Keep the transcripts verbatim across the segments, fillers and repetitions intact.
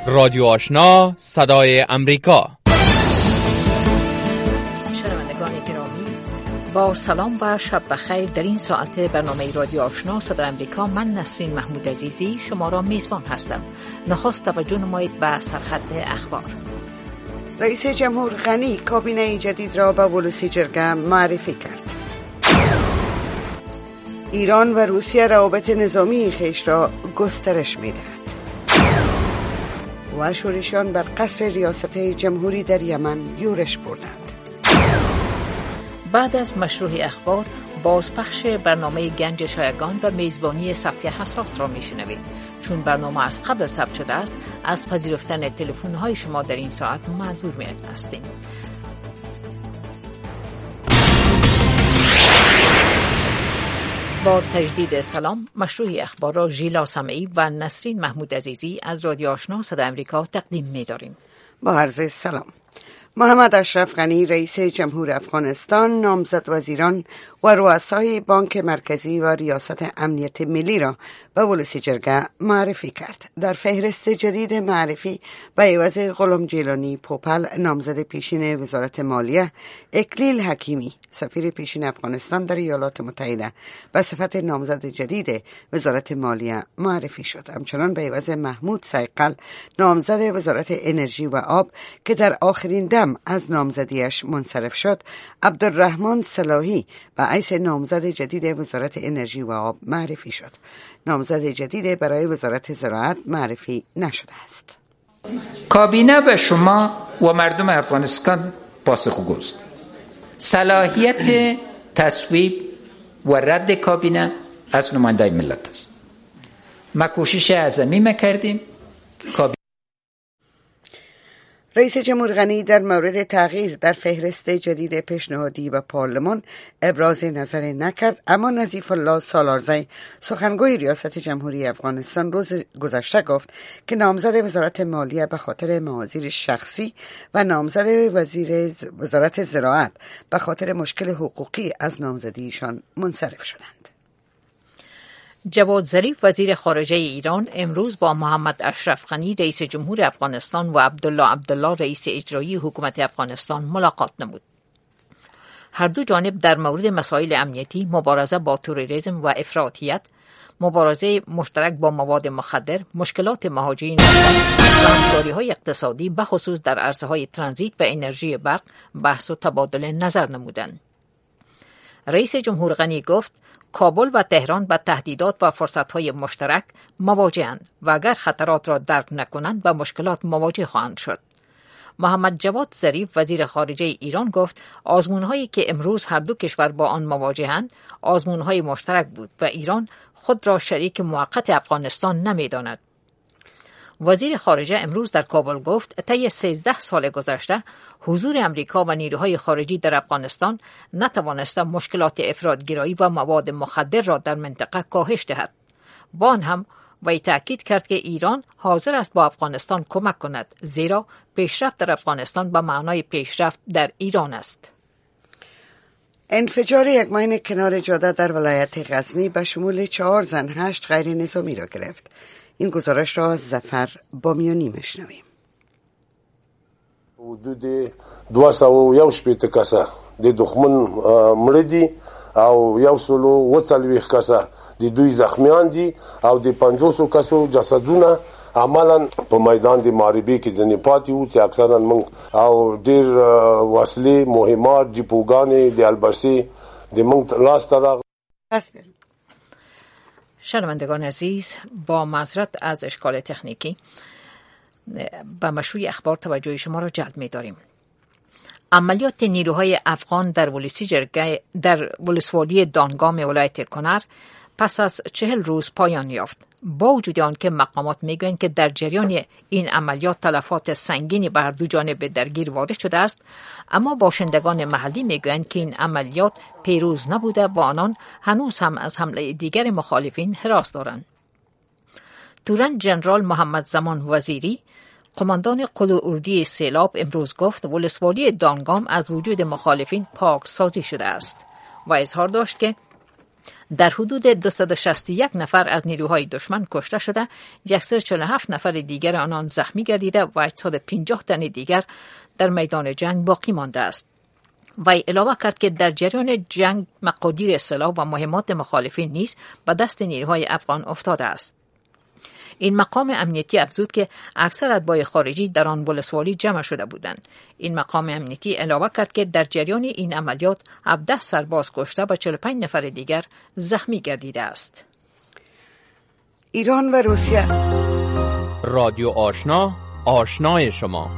رادیو آشنا صدای امریکا. شنوندگان گرامی، با سلام و شب بخیر. در این ساعت برنامه رادیو آشنا صدای امریکا، من نسرین محمود عزیزی شما را میزبان هستم. نخست توجه نمایید به سرخط اخبار. رئیس جمهور غنی کابینه جدید را به ولسی جرگه معرفی کرد. ایران و روسیه روابط نظامی خویش را گسترش می‌دهد. و شورشیان بر قصر ریاست جمهوری در یمن یورش بردند. بعد از مشروع اخبار، بازپخش برنامه گنج شایگان و میزبانی صفحه حساس را میشنوید. چون برنامه از قبل ثبت شده است، از پذیرفتن تلفن‌های شما در این ساعت معذور هستیم. با تجدید سلام، مشروع اخبار را ژیلا سمعی و نسرین محمود عزیزی از رادیو آشنا صدای امریکا تقدیم می‌داریم. با عرض سلام. محمد اشرف غنی رئیس جمهور افغانستان نامزد وزیران و رؤسای بانک مرکزی و ریاست امنیت ملی را به ولسی جرگه معرفی کرد. در فهرست جدید معرفی به عوض غلام جیلانی پوپل نامزد پیشین وزارت مالیه، اکلیل حکیمی سفیر پیشین افغانستان در ایالات متحده به صفت نامزد جدید وزارت مالیه معرفی شد. همچنان به عوض محمود سیقل نامزد وزارت انرژی و آب که در آخرین دم از نامزدیش منصرف شد، عبدالرحمن صلاحی به حیث نامزد جدید وزارت انرژی و آب معرفی شد. نامزد جدید برای وزارت زراعت معرفی نشده است. کابینه به شما و مردم افغانستان پاسخگوست. صلاحیت تصویب و رد کابینه از نماینده ملت است. ما کوشش عظیمی می‌کردیم. کابینه رئیس جمهور غنی در مورد تغییر در فهرست جدید پیشنهادی و پارلمان ابراز نظر نکرد، اما نظیف الله سالارزی سخنگوی ریاست جمهوری افغانستان روز گذشته گفت که نامزد وزارت مالیه به خاطر موازیر شخصی و نامزد وزیر وزارت زراعت به خاطر مشکل حقوقی از نامزدیشان منصرف شدند. جواد ظریف وزیر خارجه ایران امروز با محمد اشرف غنی رئیس جمهور افغانستان و عبدالله عبدالله رئیس اجرایی حکومت افغانستان ملاقات نمود. هر دو جانب در مورد مسائل امنیتی، مبارزه با تروریسم و افراطیت، مبارزه مشترک با مواد مخدر، مشکلات مهاجرین و همکاری‌های اقتصادی بخصوص در عرصه‌های ترانزیت و انرژی برق بحث و تبادل نظر نمودند. رئیس جمهور غنی گفت کابل و تهران با تهدیدات و فرصت‌های مشترک مواجه‌اند و اگر خطرات را درک نکنند با مشکلات مواجه خواهند شد. محمد جواد ظریف وزیر خارجه ایران گفت آزمون‌هایی که امروز هر دو کشور با آن مواجه‌اند آزمون‌های مشترک بود و ایران خود را شریک موقت افغانستان نمی‌داند. وزیر خارجه امروز در کابل گفت طی سیزده سال گذشته حضور امریکا و نیروهای خارجی در افغانستان نتوانسته مشکلات افراطگرایی و مواد مخدر را در منطقه کاهش دهد. با آن هم وی تأکید کرد که ایران حاضر است با افغانستان کمک کند، زیرا پیشرفت در افغانستان به معنای پیشرفت در ایران است. انفجار یک ماین کنار جاده در ولایت غزنی به شمول چهار زن هشت غیر نظامی را گرفت. این گزارش را از ظفر بامیانی میشنویم. حدود دویست و یک شپیته کسه د دښمن مړه دي او یو سلو و څلوېښت کسه د دوی زخمیان دي او د پنځوسو کسو جسدونه عملاً په میدان د محاربې کې ځینې پاتې وو چې اکثرا موږ او ډېر وسلې مهمات ډیپوګانې د البرسي د موږ لاسته راغلې. شنوندگان عزیز، با معذرت از اشکال تکنیکی به مشروع اخبار توجه شما را جلب می داریم. عملیات نیروهای افغان در ولسی جرگه در ولسوالی دانگام ولایت کنر پس از چهل روز پایان یافت. با وجود آنکه مقامات میگویند که در جریان این عملیات تلفات سنگینی بر دو جانب درگیر وارد شده است، اما باشندگان محلی میگویند که این عملیات پیروز نبوده و آنان هنوز هم از حمله دیگر مخالفین هراس دارند. تورن جنرال محمد زمان وزیری قماندان قلو اردی سیلاب امروز گفت ولسوالی دانگام از وجود مخالفین پاک سازی شده است و اظهار داشت که در حدود دویست و شصت و یک نفر از نیروهای دشمن کشته شده، صد و چهل و هفت نفر دیگر آنان زخمی گردیده و هشتصد و پنجاه تن دیگر در میدان جنگ باقی مانده است. وی علاوه کرد که در جریان جنگ مقادیر سلاح و مهمات مخالفین نیز به دست نیروهای افغان افتاده است. این مقام امنیتی افزود که اکثر اتباع خارجی در آن ولسوالی جمع شده بودند. این مقام امنیتی علاوه کرد که در جریان این عملیات هفده سرباز کشته و چهل و پنج نفر دیگر زخمی گردیده است. ایران و روسیه. رادیو آشنا، آشنای شما.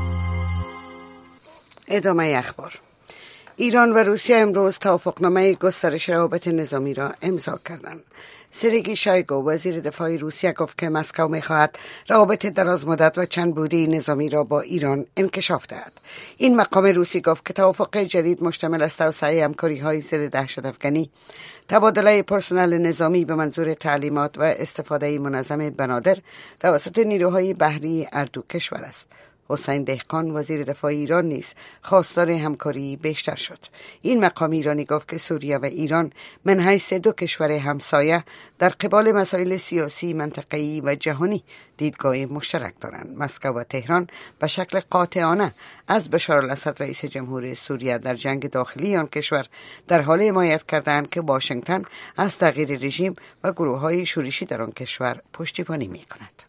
ادامه اخبار. ایران و روسیه امروز توافقنامه گسترش روابط نظامی را امضا کردند. سرگئی شویگو وزیر دفاع روسیه گفت که مسکو می‌خواهد روابط دراز مدت و چند بوده نظامی را با ایران انکشاف دهد. این مقام روسی گفت که توافق جدید مشتمل است توسعه همکاری‌های ضد دهشت‌افکنی، تبادله پرسنل نظامی به منظور تعلیمات و استفاده منظم بنادر توسط نیروهای بحری هر دو کشور است. حسین دهقان وزیر دفاع ایران نیز خواستار همکاری بیشتر شد. این مقام ایرانی گفت که سوریه و ایران من حیث دو کشور همسایه در قبال مسائل سیاسی، منطقه‌ای و جهانی دیدگاه مشترک دارند. مسکو و تهران به شکل قاطعانه از بشار الاسد رئیس جمهور سوریه در جنگ داخلی آن کشور در حال حمایت کردند که واشنگتن از تغییر رژیم و گروه‌های شورشی در آن کشور پشتیبانی می‌کند.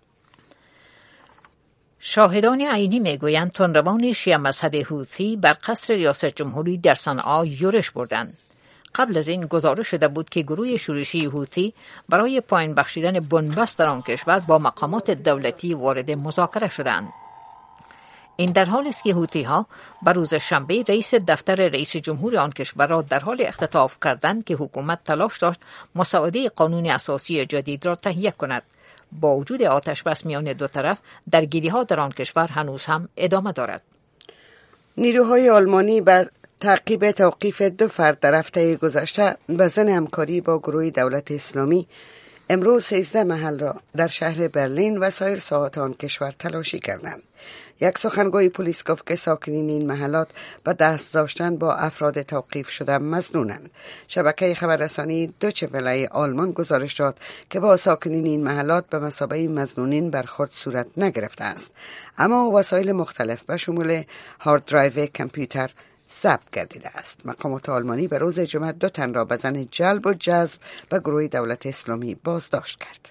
شاهدان عینی میگویند تندروان شیعه مذهب حوثی بر قصر ریاست جمهوری در صنعا یورش بردند. قبل از این گزارش شده بود که گروه شورشی حوثی برای پایین بخشیدن بنبست در آن کشور با مقامات دولتی وارد مذاکره شدند. این در حالی است که حوثی ها بر روز شنبه رئیس دفتر رئیس جمهور آن کشور را در حال اختطاف کردند که حکومت تلاش داشت مسوده قانون اساسی جدید را تهیه کند. با وجود آتش بس میان دو طرف، درگیری‌ها در آن کشور هنوز هم ادامه دارد. نیروهای آلمانی بر تعقیب توقیف دو فرد در هفته گذشته به ضمن همکاری با گروه دولت اسلامی امروز سیزده محل را در شهر برلین و سایر ساحات آن کشور تلاشی کردند. یک سخنگوی پلیس گفت که ساکنین این محلات به دست داشتن با افراد توقیف شده مظنونند. شبکه خبررسانی دوچه وله آلمان گزارش داد که با ساکنین این محلات به مثابه مظنونین برخورد صورت نگرفته است، اما وسایل مختلف به شمول هارد درایو کامپیوتر ثبت گردیده است. مقامات آلمانی به روز جمعه دو تن را به ضمن جلب و جذب به گروه دولت اسلامی بازداشت کرد.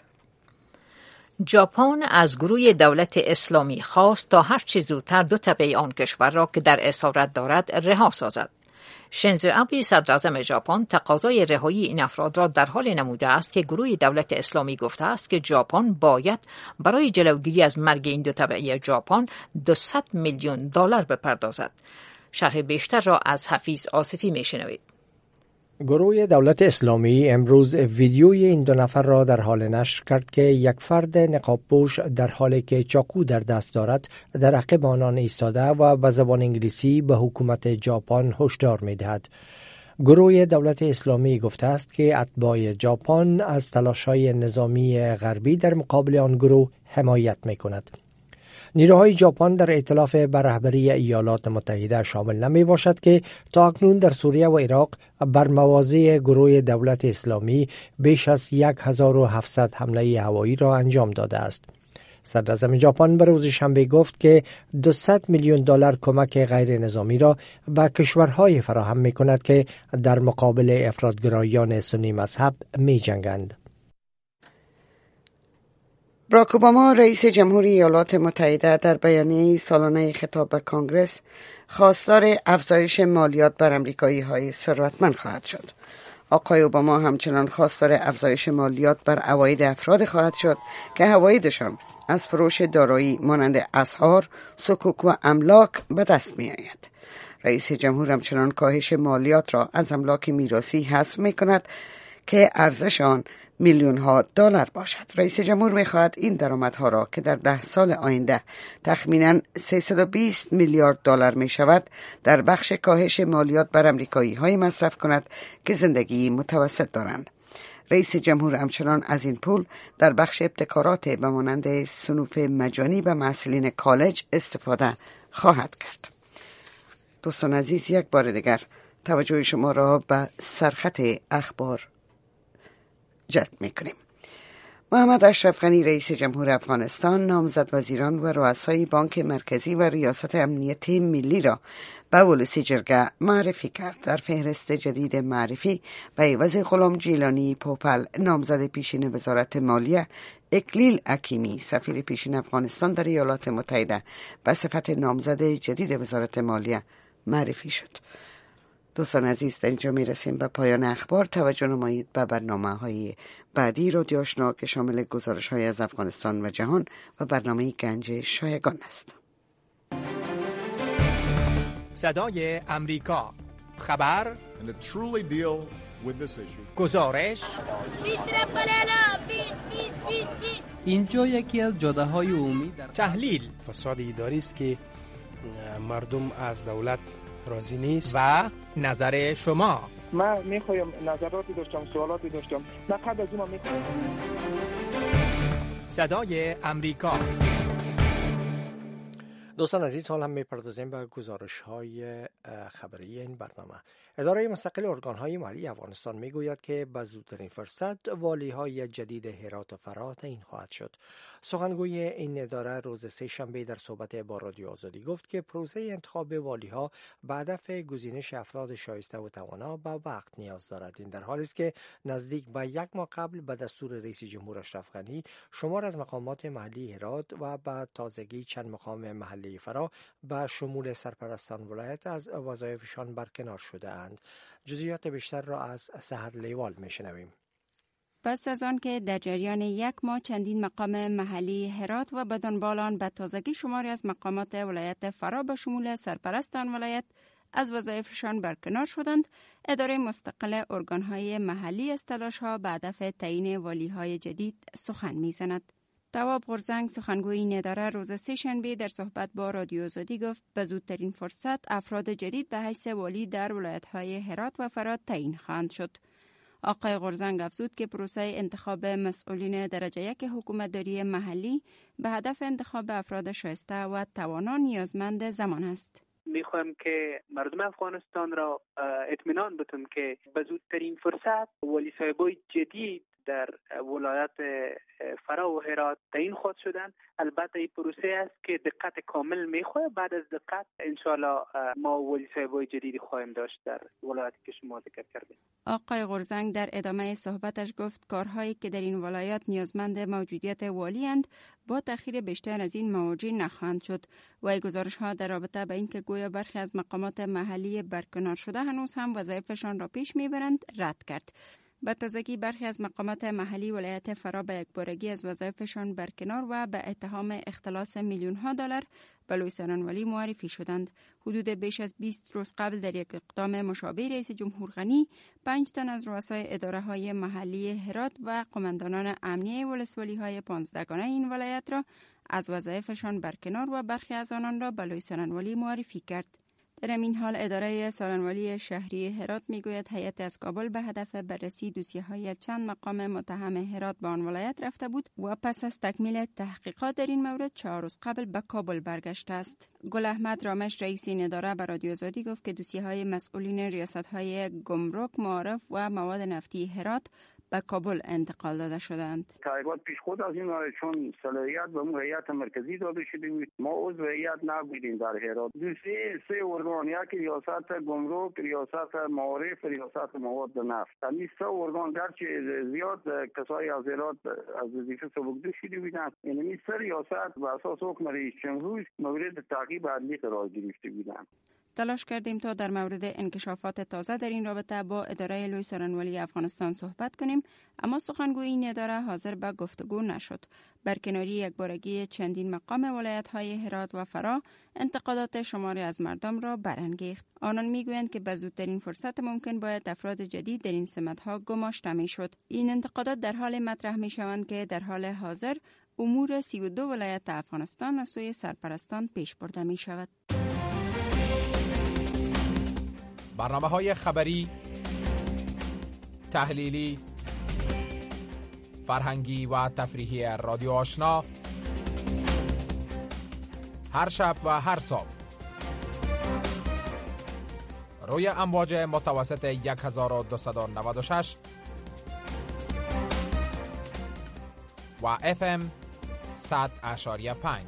ژاپن از گروه دولت اسلامی خواست تا هر چه زودتر دو تبع آن کشور را که در اسارت دارد رها سازد. شینزو آبه صدر اعظم ژاپن تقاضای رهایی این افراد را در حال نموده است که گروه دولت اسلامی گفته است که ژاپن باید برای جلوگیری از مرگ این دو تبع ژاپن دویست میلیون دلار بپردازد. شرح بیشتر را از حفیظ آصفی میشنوید. گروه دولت اسلامی امروز ویدیوی این دو نفر را در حال نشر کرد که یک فرد نقاب پوش در حالی که چاقو در دست دارد در عقب آنان ایستاده و به زبان انگلیسی به حکومت ژاپن هشدار می‌دهد. گروه دولت اسلامی گفته است که اتباع ژاپن از تلاش‌های نظامی غربی در مقابل آن گروه حمایت می‌کند. نیروهای ژاپن در ائتلاف بر رهبری ایالات متحده شامل نمی باشد که تا اکنون در سوریه و عراق بر مواضع گروه دولت اسلامی بیش از هزار و هفتصد حمله هوایی را انجام داده است. صدر اعظم ژاپن به روز شنبه گفت که دویست میلیون دلار کمک غیر نظامی را به کشورهای فراهم می کند که در مقابل افراط‌گرایان سنی مذهب می جنگند. باراک اوباما رئیس جمهوری ایالات متحده در بیانیه سالانه خطاب به کنگره خواستار افزایش مالیات بر امریکایی‌های ثروتمند خواهد شد. آقای اوباما همچنان خواستار افزایش مالیات بر عواید افراد خواهد شد که عوایدشان از فروش دارایی مانند اسعار، صکوک و املاک به دست می آید. رئیس جمهور همچنان کاهش مالیات را از املاک میراثی حذف می کند که ارزش آن میلیون ها دلار باشد. رئیس جمهور می خواهد این درآمدها را که در ده سال آینده تخمیناً سیصد و بیست میلیارد دلار می شود در بخش کاهش مالیات بر امریکایی های مصرف کند که زندگی متوسط دارند. رئیس جمهور همچنان از این پول در بخش ابتکارات به مانند صنوف مجانی به محصلین کالج استفاده خواهد کرد. دوستان عزیز، یک بار دیگر توجه شما را به سرخط اخبار جلب میکنیم. محمد اشرف غنی رئیس جمهور افغانستان نامزد وزیران و رؤسای بانک مرکزی و ریاست امنیت ملی را به ولسی جرگه معرفی کرد. در فهرست جدید معرفی به عوض غلام جیلانی پوپل نامزد پیشین وزارت مالیه، اکلیل حکیمی سفیر پیشین افغانستان در ایالات متحده به صفت نامزد جدید وزارت مالیه معرفی شد. دوستان عزیز، در اینجا می رسیم به پایان اخبار. توجه نمایید به برنامه های بعدی رادیو آشنا که شامل گزارش های از افغانستان و جهان و برنامه گنج شایگان است. صدای امریکا، خبر، گزارش. اینجا یکی از جاده های عمومی در تحلیل، فساد اداری است که مردم از دولت راضی نیست و نظر شما. من میخوایم نظراتی داشتم، سوالاتی داشتم، نه قبل از این من میخوایم. صدای امریکا. دوستان عزیز، حال هم میپردازیم به گزارش های خبری این برنامه. اداره مستقل ارگانهای محلی افغانستان میگوید که به زودترین فرصت والی های جدید هرات و فرا تعیین خواهد شد. سخنگوی این اداره روز سه شنبه در صحبت با رادیو آزادی گفت که پروسه انتخاب والی ها به هدف گزینش افراد شایسته و توانا به وقت نیاز دارد. این در حالی است که نزدیک به یک ماه قبل به دستور رئیس جمهور اشرف غنی شمار از مقامات محلی هرات و به تازگی چند مقام محلی فرا به شمول سرپرستان ولایت از وظایفشان برکنار شده اند. جزئیات بیشتر را از سحر لیوال میشنویم. پس از آن که در جریان یک ماه چندین مقام محلی هرات و بدانبالان به تازگی شماری از مقامات ولایت فرا به شمول سرپرستان ولایت از وظایفشان برکنار شدند، اداره مستقل ارگانهای محلی از تلاش‌ها به هدف تعیین والی‌های جدید سخن می‌زند. تواب غرزنگ سخنگوی این اداره روز سه شنبه در صحبت با رادیو آزادی گفت به زودترین فرصت افراد جدید به حیث والی در ولایت‌های هرات و فرا تعیین خواهند شد. آقای غرزنگ افزود که پروسه انتخاب مسئولین درجه یک حکومتداری محلی به هدف انتخاب افراد شایسته و توانا نیازمند زمان است. میخوایم که مردم افغانستان را اطمینان بدیم که به زودترین فرصت والی صاحبای جدید در ولایت فرا و هرات تعیین خواهد شدند. البته این پروسه است که دقت کامل میخواد. بعد از دقت انشالله ما ولی صاحبای جدیدی خواهیم داشت در ولایتی که شما ذکر کردید. آقای غرزنگ در ادامه صحبتش گفت کارهایی که در این ولایات نیازمند موجودیت والی اند با تأخیر بیشتر از این مواجه نخواهند شد و گزارش ها در رابطه با اینکه گویا برخی از مقامات محلی برکنار شده هنوز هم وظایفشان را پیش میبرند رد کرد. به تازگی برخی از مقامات محلی ولایت فرا به یکبارگی از وظایفشان برکنار و به اتهام اختلاس میلیون ها دلار به لوی سرانوالی معرفی شدند. حدود بیش از بیست روز قبل در یک اقدام مشابه رئیس جمهور غنی پنج تن از رؤسای اداره های محلی هرات و قماندانان امنیه ولسوالی های پانزدهگانه این ولایت را از وظایفشان برکنار و برخی از آنان را به لوی سرانوالی معرفی کرد. در این حال اداره سارنوالی شهری هرات میگوید هیئت از کابل به هدف بررسی دوسیه‌های چند مقام متهم هرات به آن ولایت رفته بود و پس از تکمیل تحقیقات در این مورد چهار روز قبل به کابل برگشته است. گل احمد رامش رئیس این اداره به رادیو آزادی گفت که دوسیه‌های مسئولین ریاست‌های گمرک، معارف و مواد نفتی هرات به کابل انتقال داده شدند. تحقیقات پیش خود از این آره چون صلاحیت به اون هیئت مرکزی داده شده بود. ما عضو هیئت نبودیم در هرات. دو سه سه ارگان، یک ریاست گمرک، ریاست معارف، ریاست مواد نفت. این سه ارگان گرچه زیاد کسایی از هرات از وظیفه سبکدوش شده بودند، این سه ریاست بر اساس حکم رئیس جمهور مورد تعقیب عدلی قرار گرفته بودند. تلاش کردیم تا در مورد انکشافات تازه در این رابطه با اداره لوی سارنوالی افغانستان صحبت کنیم، اما سخنگوی این اداره حاضر به گفتگو نشد. برکناری یکبارگی چندین مقام ولایت‌های هرات و فرا انتقادات شماری از مردم را برانگیخت. آنان میگویند که به زودترین فرصت ممکن باید افراد جدید در این سمت‌ها گماشته میشد. این انتقادات در حال مطرح میشوند که در حال حاضر امور سی و دو ولایت افغانستان از سوی سرپرستان پیش برده می شود. برنامه‌های خبری، تحلیلی، فرهنگی و تفریحی رادیو آشنا هر شب و هر صبح روی امواج متوسط یک هزار و دویست و نود و شش و اف ام صد اشاریه پنج.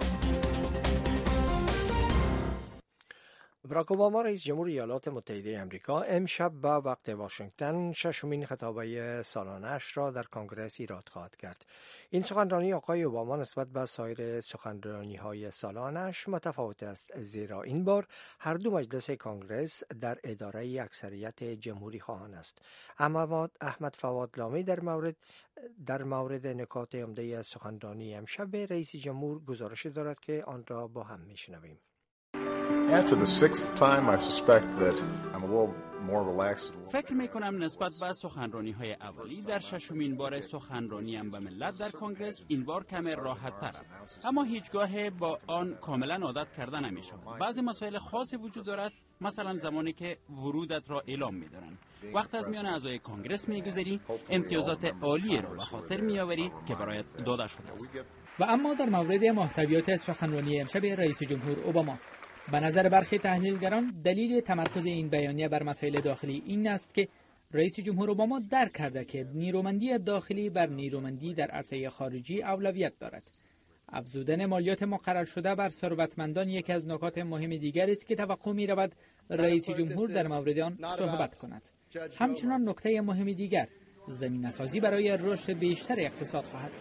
باراک اوباما رئیس جمهور ایالات متحده آمریکا امشب به وقت واشنگتن ششمین خطابه سالانه‌اش را در کنگره ایراد خواهد کرد. این سخنرانی آقای اوباما نسبت به سایر سخنرانی‌های سالانه‌اش متفاوت است، زیرا این بار هر دو مجلس کنگره در اداره اکثریت جمهوری خواهان است. اما احمد فواد لامی در مورد در مورد نکات عمده سخنرانی امشب رئیس جمهور گزارش دارد که آن را با هم میشنویم. After the sixth time, I suspect that I'm a little more relaxed. فکر می کنم نسبت به سخنرانی های اولی در ششمین بار سخنرانیم به ملت در کنگرس این بار کم راحت ترم، اما هیچگاه با آن کاملا عادت کرده نمی شود. بعضی مسائل خاصی وجود دارد، مثلا زمانی که ورودت را اعلام می دارند. وقت از میان اعضای کنگرس می گذاری، امتیازات عالی را به خاطر می آوری که برایت داده شده است. و اما در مورد محتویات سخنرانی امشب رئیس جمهور اوباما، به نظر برخی تحلیلگران دلیل تمرکز این بیانیه بر مسائل داخلی این است که رئیس جمهور اوباما درک کرده که نیرومندی داخلی بر نیرومندی در عرصه خارجی اولویت دارد. افزودن مالیات مقرر شده بر ثروتمندان یکی از نکات مهم دیگری است که توقع می رود رئیس جمهور در مورد آن صحبت کند. همچنان نکته مهم دیگر زمینه‌سازی برای رشد بیشتر اقتصاد خواهد.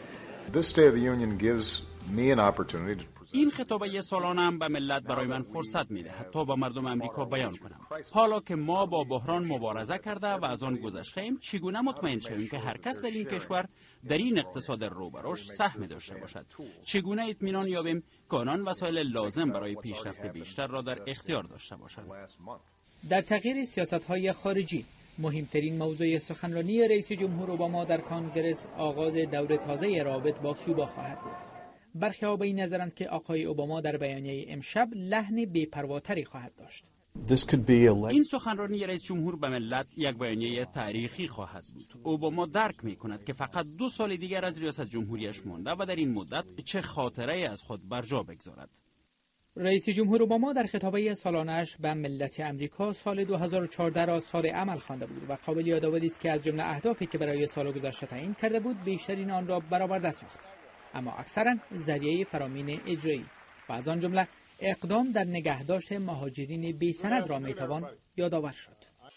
این خطابه سالانه‌ام به ملت برای من فرصت می‌دهد تا با مردم آمریکا بیان کنم حالا که ما با بحران مبارزه کرده و از آن گذشته‌ایم، چگونه مطمئن شویم که هر کس در این کشور در این اقتصاد رو به رشد سهم داشته باشد، چگونه اطمینان یابیم که آنان وسایل لازم برای پیشرفت بیشتر را در اختیار داشته باشند. در تغییر سیاست‌های خارجی مهمترین موضوع سخنرانی رئیس جمهور اوباما در کنگره آغاز دور تازه رابط با کیوبا خواهد بود. برخی ها به این نظرند که آقای اوباما در بیانیه امشب لحن بی‌پرواتری خواهد داشت. این سخنرانی رئیس جمهور به ملت یک بیانیه تاریخی خواهد بود. اوباما درک می کند که فقط دو سال دیگر از ریاست جمهوریش مانده و در این مدت چه خاطره از خود بر جا بگذارد. رئیس جمهور اوباما در خطابه سالانه‌اش به ملت آمریکا سال دو هزار و چهارده را سال عمل خوانده بود و قابل یادآوری است که از جمله اهدافی که برای سال گذشته تعیین کرده بود بیشترین آن را برآورده ساخت، اما اکثرا ذریعه فرامین اجرایی و از آن جمله اقدام در نگهداشت مهاجرین بی سند را میتوان یادآور شد.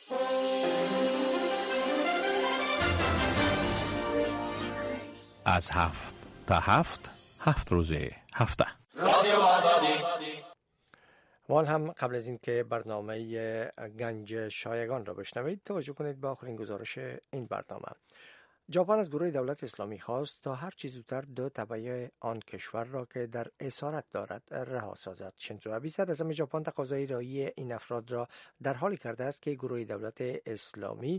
از هفت تا هفت هفت روزه هفته رادیو آزادی. وال هم قبل از اینکه برنامه گنج شایگان را بشنوید توجه کنید به آخرین گزارش این برنامه. ژاپن از گروه دولت اسلامی خواست تا هر چه زودتر دو تبع آن کشور را که در اسارت دارد رها سازد. شینزو آبه صدراعظم ژاپن تقاضای رهایی این افراد را در حالی کرده است که گروه دولت اسلامی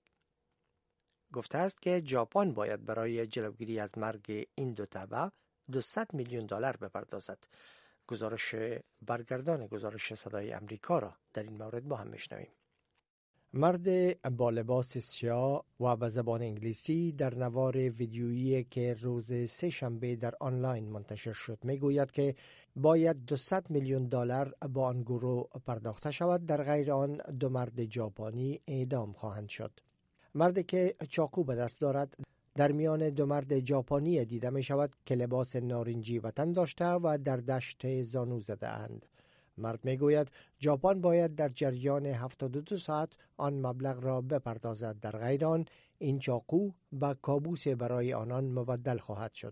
گفته است که ژاپن باید برای جلوگیری از مرگ این دو تبع دویست میلیون دلار بپردازد. گزارش برگردان گزارش صدای امریکا را در این مورد با هم میشنویم. مرد با لباس سیاه و به زبان انگلیسی در نوار ویدیویی که روز سه شنبه در آنلاین منتشر شد میگوید که باید دویست میلیون دلار با آن گروه پرداخته شود، در غیر آن دو مرد ژاپنی اعدام خواهند شد. مردی که چاقو به دست دارد در میان دو مرد ژاپنی دیده می شود که لباس نارنجی به تن داشته و در دشت زانو زده اند. مرد می گوید ژاپن باید در جریان هفتاد و دو ساعت آن مبلغ را بپردازد، در غیر آن این چاقو به کابوس برای آنان مبدل خواهد شد.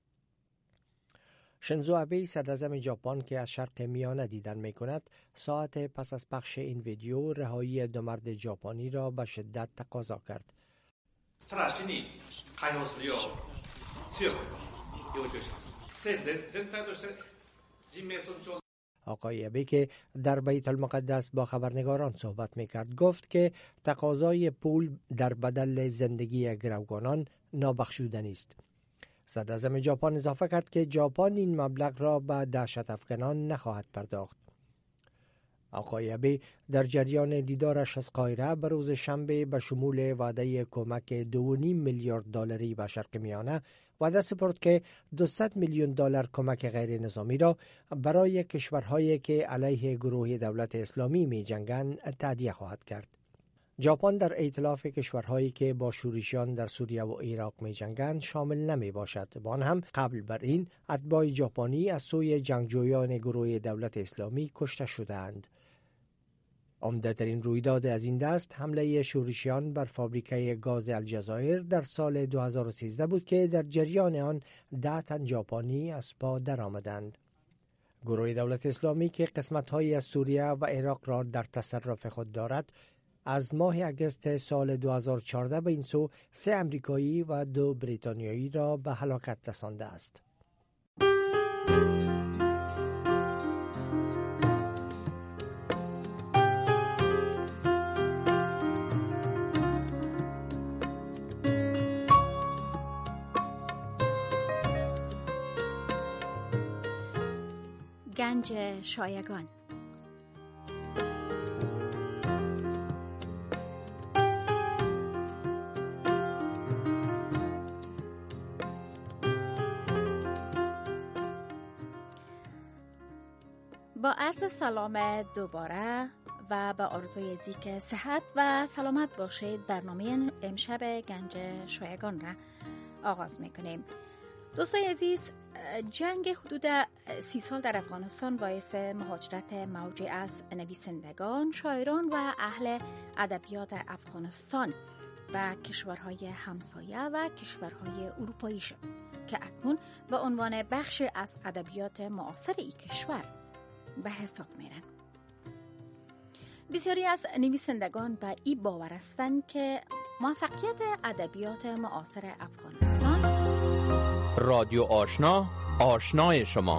شینزو آبه صدراعظم ژاپن که از شرق میانه دیدن می کند ساعت پس از پخش این ویدیو رهایی دو مرد ژاپنی را به شدت تقاضا کرد. آقای آبه که در بیت المقدس با خبرنگاران صحبت میکرد گفت که تقاضای پول در بدل زندگی گروگانان نابخشودنی است. صدراعظم ژاپن اضافه کرد که ژاپن این مبلغ را به دهشت افغانان نخواهد پرداخت. آقای آبه در جریان دیدارش از قاهره به روز شنبه به شمول وعده کمک دو و نیم میلیارد دلاری به شرق میانه وعده سپرد که دویست میلیون دلار کمک غیر نظامی را برای کشورهایی که علیه گروه دولت اسلامی می جنگند تهیه خواهد کرد. ژاپن در ائتلاف کشورهایی که با شورشیان در سوریه و عراق می جنگند شامل نمی باشد. با آن هم قبل بر این اتباع ژاپنی از سوی جنگجویان گروه دولت اسلامی کشته شدند. عمده ترین رویداد از این دست حمله شورشیان بر فابریکه گاز الجزایر در سال دو هزار و سیزده بود که در جریان آن ده تن ژاپنی از پا درآمدند. گروه دولت اسلامی که قسمت‌هایی از سوریه و عراق را در تصرف خود دارد، از ماه اگست سال دو هزار و چهارده به این سو سه امریکایی و دو بریتانیایی را به هلاکت رسانده است. گنج شایگان. با عرض سلام دوباره و با آرزوی که صحت و سلامت باشید، برنامه امشب گنج شایگان را آغاز میکنیم. دوستان عزیز، جنگ حدود سی سال در افغانستان باعث مهاجرت موجی از نویسندگان، شاعران و اهل ادبیات افغانستان و کشورهای همسایه و کشورهای اروپایی شد که اکنون به عنوان بخش از ادبیات معاصر این کشور به حساب میرن. بسیاری از نویسندگان به این باور هستند که موفقیت ادبیات معاصر افغانستان رادیو آشنا، آشنای شما.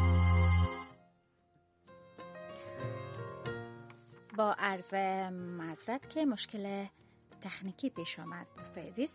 با عرض معذرت که مشکل تکنیکی پیش آمد دوستان عزیز.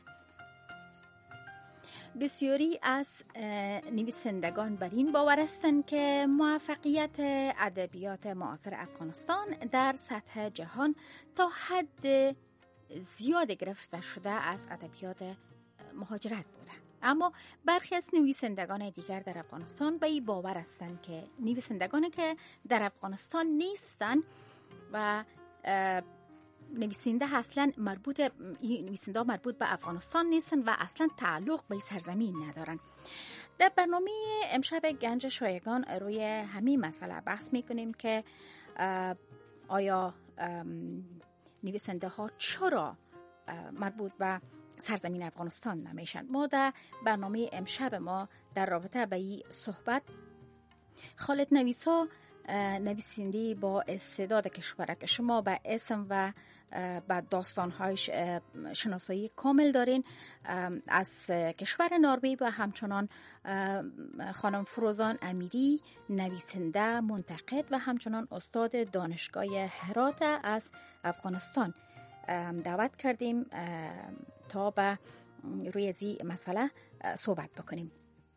بسیاری از نویسندگان بر این باور هستند که موفقیت ادبیات معاصر افغانستان در سطح جهان تا حد زیاد گرفته شده از ادبیات مهاجرت بوده. اما برخی از نویسندگان دیگر در افغانستان به این باور هستند که نویسندگانی که در افغانستان نیستند و نویسنده اصلا مربوط نویسنده مربوط به افغانستان نیستن و اصلا تعلق به سرزمین ندارن. در برنامه امشب گنج شایگان روی همین مسئله بحث میکنیم که آیا نویسنده ها چرا مربوط به سرزمین افغانستان نمیشن. ما در برنامه امشب ما در رابطه به این صحبت خالد نویسا، نویسنده با استعداد کشور که شما به اسم و به داستانهایش شناسایی کامل دارین، از کشور نروژ و همچنان خانم فروزان امیری، نویسنده، منتقد و همچنان استاد دانشگاه هرات از افغانستان دعوت کردیم تا به روی زی مسئله صحبت بکنیم.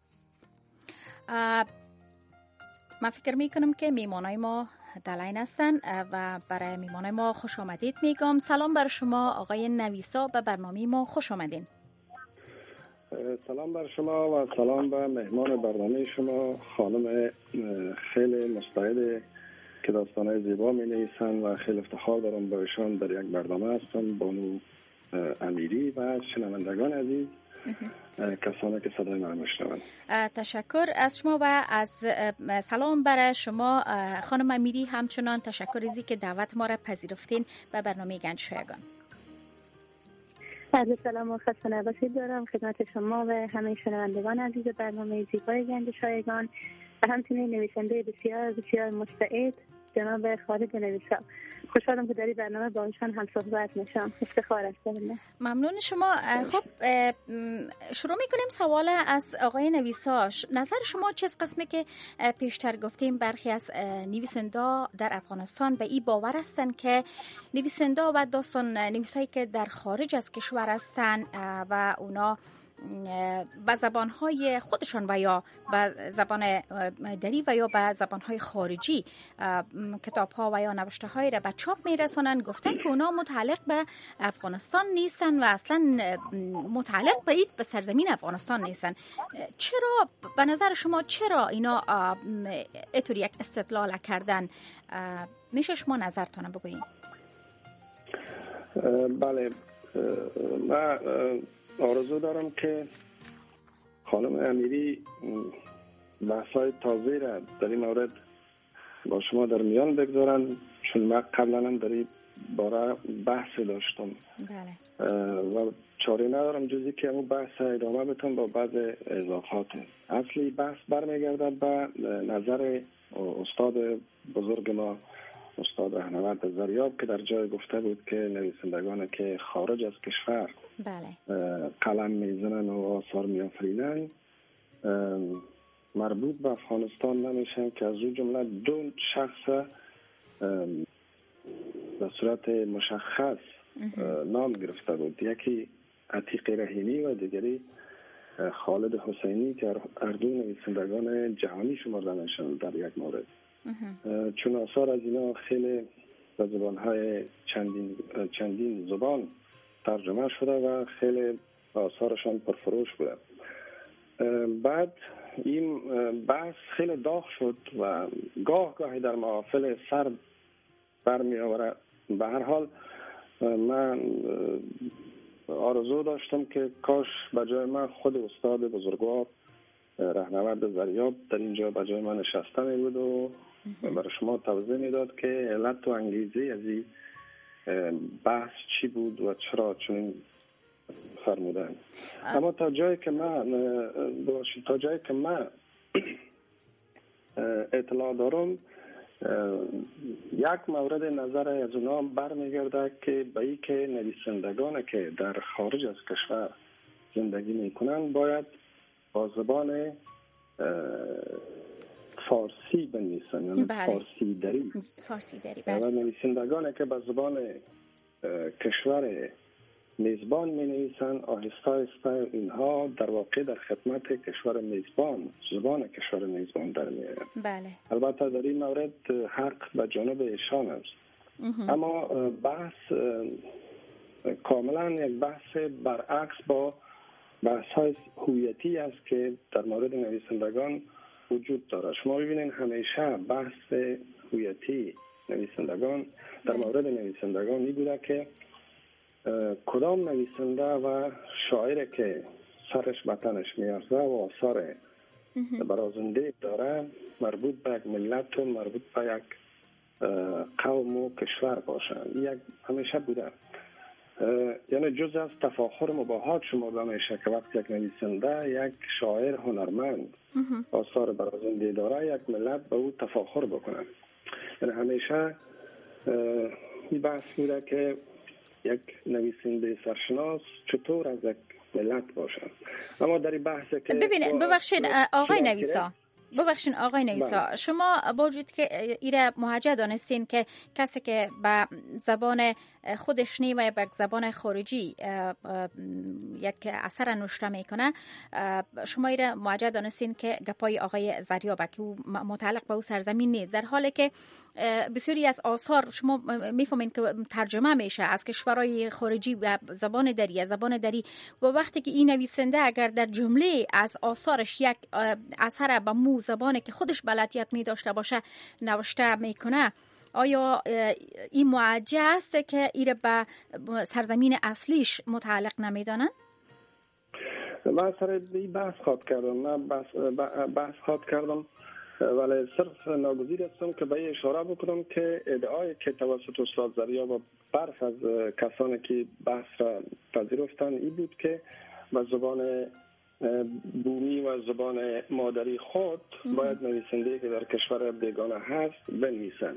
من فکر میکنم که میمانای ما دلین هستن و برای میمانای ما خوش آمدید میگم. سلام بر شما آقای نویسا، به برنامه ما خوش آمدین. سلام بر شما و سلام به مهمان برنامه شما، خانم خیلی مستعد که داستانهای زیبا می نویسن و خیلی افتخار دارم با ایشان در یک برنامه هستم. بانو امیری و شنوندگان عزیز، کسانی که صدای من میشنوند، تشکر از شما و از سلام برای شما خانم امیری. همچنان تشکر ازی که دعوت ما را پذیرفتین به برنامه گنج شایگان. عرض سلام و خسته نباشید دارم خدمت شما و همه شنوندگان عزیز برنامه زیبای گنج شایگان و همچنین نویسنده بسیار بسیار مستعد جناب خالد نویسا. خوشحالم که در این برنامه با ایشان هم صحبت میشم. افتخار است برم. ممنون شما. خب شروع میکنیم سوال از آقای نویساش. نظر شما چه قسمه که پیشتر گفتیم برخی از نویسنده در افغانستان به این باور هستند که نویسنده و داستان نویسایی که در خارج از کشور هستند و اونا به زبانهای خودشان و یا به زبان دری و یا به زبانهای خارجی کتابها و یا نوشته های را به چاپ میرسانند، گفتن که اونا متعلق به افغانستان نیستن و اصلا متعلق به این به سرزمین افغانستان نیستن. چرا به نظر شما چرا اینا اینطور یک استدلال کردن؟ میشه شما نظرتون بگویید؟ بله، من آرزو دارم که خانم امیری بحث‌های تازه را در این مورد با شما در میان بگذارن، چون من قبلا هم در این باره بحث داشتم. بله. و چاره ندارم جزی که همون بحث ادامه بتم با بعض اضافات. اصلی بحث برمیگرده به نظر استاد بزرگ ما، استاد رهنورد زریاب، که در جای گفته بود که نویسندگان که خارج از کشور بله. قلم میزنن و آثار میآفرینن مربوط به افغانستان نمیشن، که از اون جمله دو شخص به صورت مشخص نام گرفته بود، یکی عتیق رحیمی و دیگری خالد حسینی، که هر دو نویسندگان جهانی شمرده میشن در یک مورد. چون آثار از اینا خیلی به زبانهای چندین, چندین زبان ترجمه شده و خیلی آثارشان پرفروش بوده. بعد این بحث خیلی داغ شد و گاه گاهی در محافل سرد برمی آوره. به هر حال من آرزو داشتم که کاش به جای من خود استاد بزرگوار رهنورد زریاب در اینجا به جای من نشسته می بود و برای شما توضیح می داد که علت و انگیزه از این بحث چی بود و چرا چنین فرمودن. اما تا جایی که من تا جایی که من اطلاع دارم، یک مورد نظر از اونا برمیگرده که به این که نویسندگان که در خارج از کشور زندگی میکنن باید با زبان فارسی بنویسن، یعنی بله. فارسی دری. فارسی دری و بله. نویسندگان که به زبان کشور میزبان می نویسن، آهسته آهسته اینها در واقع در خدمت کشور میزبان، زبان کشور میزبان در می آیند. بله. البته در این مورد حق به جانب ایشان است. اما بحث کاملا یک بحث برعکس با بحث های هویتی است که در مورد نویسندگان وجود داره. شما ببینید همیشه بحث هویتی نویسندگان در مورد نویسندگان می بوده که کدام نویسنده و شاعر که سرش به تنش میارزه و آثار برازنده داره مربوط به یک ملت و مربوط به یک قوم و کشور باشه. یک همیشه بوده، یعنی جز از تفاخر مباهات شمرده میشه که وقتی یک نویسنده، یک شاعر هنرمند آثار برازنده داره، یک ملت به او تفاخر بکنه. یعنی همیشه این بحث بوده که یک نویسنده سرشناس چطور از یک ملت باشد. اما در این بحث که ببینید ببخشید آقای نویسا ببخشید آقای نویسا، شما با وجود که ایره محجه دانستین که کسی که به زبان خودش نی و به زبان خارجی یک اثر نوشته میکنه، شما ایره محجه دانستین که گپای آقای زریابه که متعلق به او سرزمین نیست، در حالی که بسیاری از آثار شما میفهمین که ترجمه میشه از کشورهای خارجی به زبان دری زبان دری و وقتی که این نویسنده اگر در جمله از آثارش یک اثر به مو زبانی که خودش بلدیت می داشته باشه نوشته میکنه، آیا این معجزه است که ایره به سرزمین اصلیش متعلق نمیدانن؟ من سر این بحث خواد کردم من بحث, بحث خواد کردم ولی صرف ناگزیر هستم که به اشاره بکنم که ادعای که توسط استاد زریاب و برخی از کسانی که بحث را پذیرفتن این بود که به زبان بومی و زبان مادری خود باید نویسنده که در کشور بیگانه هست بنویسن.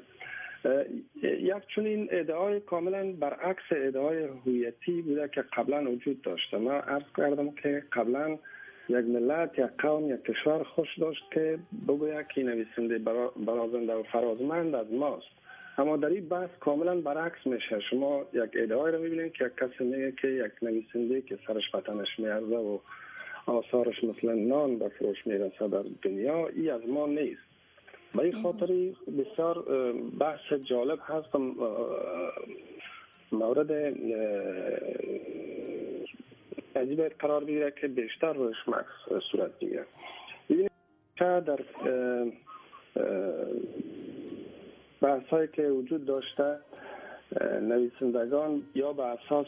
یک چنین ادعای کاملا برعکس ادعای هویتی بوده که قبلا وجود داشته. من عرض کردم که قبلا یک ملت، یک قوم، یک کشور خوش داشت که بگوید که نویسنده برازنده و فرازمند از ماست. اما در این بحث کاملا برعکس میشه. شما یک ادعای رو میبینید که یک کسی میگه که یک نویسنده که سرش به تنش میارزه و آثارش مثلا نان به فروش میرسه در دنیا، ای از ما نیست. به این خاطر بسیار بحث جالب هست. مورد عجیب قرار بگیره که بیشتر روش مکس صورت بگیره. ببینید که در بحث هایی که وجود داشته نویسندگان یا به اساس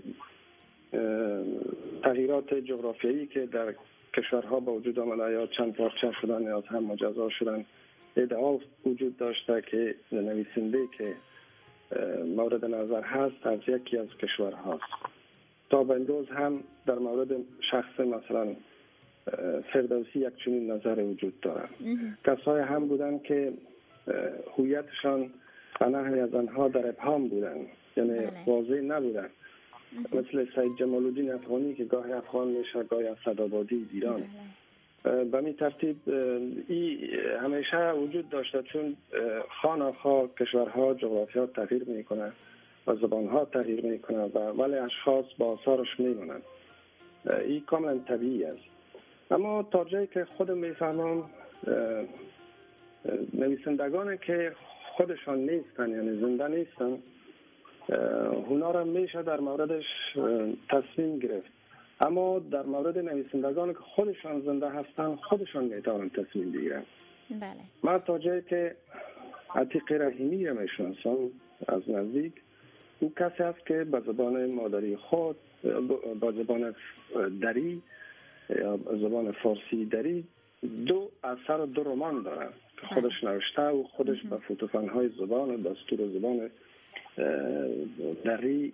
تغییرات جغرافیایی که در کشورها با وجود آمده یا چند پارچه شدن یا هم مجزا شدن ادعا وجود داشته که نویسنده که مورد نظر هست از یکی از کشورهاست. تا به امروز هم در مورد شخص مثلا فردوسی یک چنین نظر وجود دارد. کسای هم بودن که هویتشان به نحوی از آنها در ابهام بودن، یعنی واضح نبودن، مثل سید جمال الدین افغانی که گاهی افغان میشه گاهی اسدآبادی ایران. به می ترتیب ای همیشه وجود داشته، چون خانه‌ها، کشورها، جغرافیا تغییر میکنه و زبانها تغییر میکنه و ولی اشخاص با آثارش میمونن. این کاملا طبیعی است. اما تا جایی که خودم میفهمم نویسندگانی که خودشان نیستن، یعنی زنده نیستن، اونا را میشه در موردش تصمیم گرفت. اما در مورد نویسندگانی که خودشان زنده هستن خودشان میتونن تصمیم بگیرن. بله. من تا جایی که عتیق رحیمی را میشناسم از نزدیک، او کسی است که به زبان مادری خود، با زبان دری یا زبان فارسی دری دو اثر و دو رمان داره که خودش نوشته و خودش به فوتوفن‌های زبان و دستور زبان دری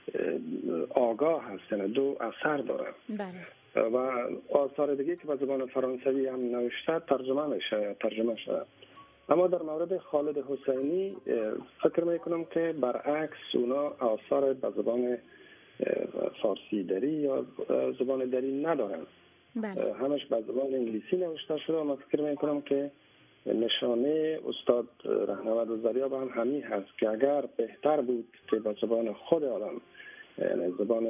آگاه هست، یعنی دو اثر داره. بله. و آثار دیگه که به زبان فرانسوی هم نوشته ترجمه میشه ترجمه شده. اما در مورد خالد حسینی فکر میکنم که برعکس اونا آثار به زبان فارسی دری یا زبان دری ندارن. بله. همش به زبان انگلیسی نوشته شده و من فکر میکنم که نشانه استاد رهنورد زریاب هم همین هست که اگر بهتر بود که با زبان خود آدم، یعنی زبان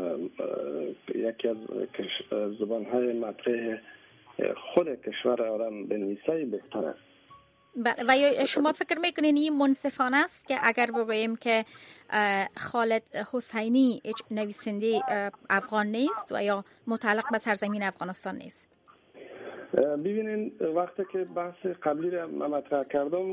یکی از زبانهای مطرح خود کشور آدم بنویسه بهتر است. و یا شما فکر میکنین این منصفانه است که اگر بگوییم که خالد حسینی نویسنده افغان نیست و یا متعلق به سرزمین افغانستان نیست؟ ببینین وقتی که بحث قبلی را مطرح کردم،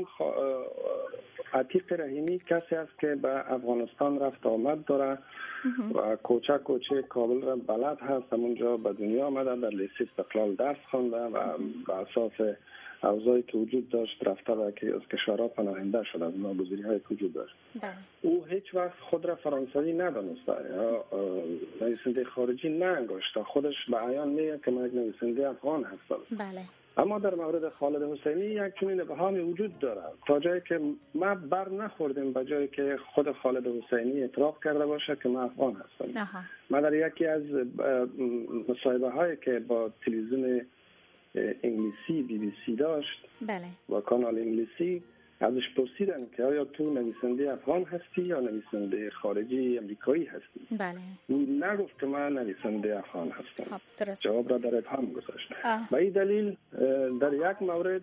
عتیق رحیمی کسی است که به افغانستان رفت آمد داره و کوچه کوچه کابل را بلد هست. همونجا به دنیا آمده، در لیسه استقلال درس خوانده و به اساس اوضاعی که وجود داشت رفته و که از کشورها پناهنده شد، از ناگزیری های که وجود داشت. او هیچ وقت خود را فرانسوی ندانسته یا نویسنده خارجی نانگاشته. خودش به عیان میگه که من یک نویسنده افغان هستم. بله. اما در مورد خالد حسینی یک چنین ابهامی وجود داره، تا جایی که ما بر نخوردیم به جایی که خود خالد حسینی اعتراف کرده باشه که من افغان هستم. آها. من در یکی از مصاحبه هایی که با تلویزیون انگلیسی بی بی سی داشت، بله، و کانال انگلیسی، ازش پرسیدن که آیا تو نویسنده افغان هستی یا نویسنده خارجی امریکایی هستی؟ بله. او نگفت که من نویسنده افغان هستم. درست. جواب را در ابهام گذاشت. به این دلیل در یک مورد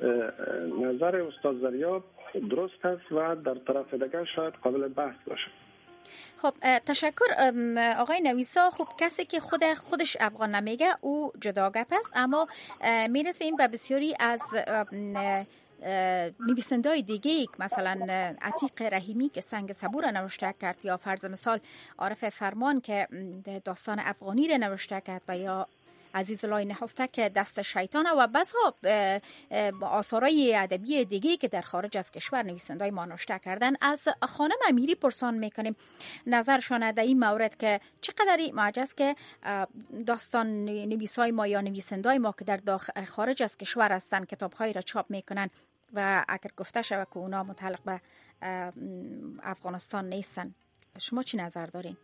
نظر استاد زریاب درست است و در طرف دیگر شاید قابل بحث باشه. خب تشکر آقای نویسا. خب کسی که خود خودش افغان نمیگه او جدا گپ است، اما میرسیم به بسیاری از نویسنده‌های دیگه، مثلا عتیق رحیمی که سنگ صبور را نوشته کرد، یا فرض مثال عارف فرمان که داستان افغانی را نوشته کرد، و یا عزیز الله نهفته که دست شیطان، و بسا آثارهای ادبی دیگه که در خارج از کشور نویسنده‌های ما نوشته کردن. از خانم امیری پرسان میکنیم نظرشان در این مورد که چقدر معجز که داستان نویسای ما یا نویسنده‌های ما که در داخل خارج از کشور هستن کتاب‌هایی را چاپ میکنن و اگر گفته شود که اونا متعلق به افغانستان نیستن. شما چی نظر دارین؟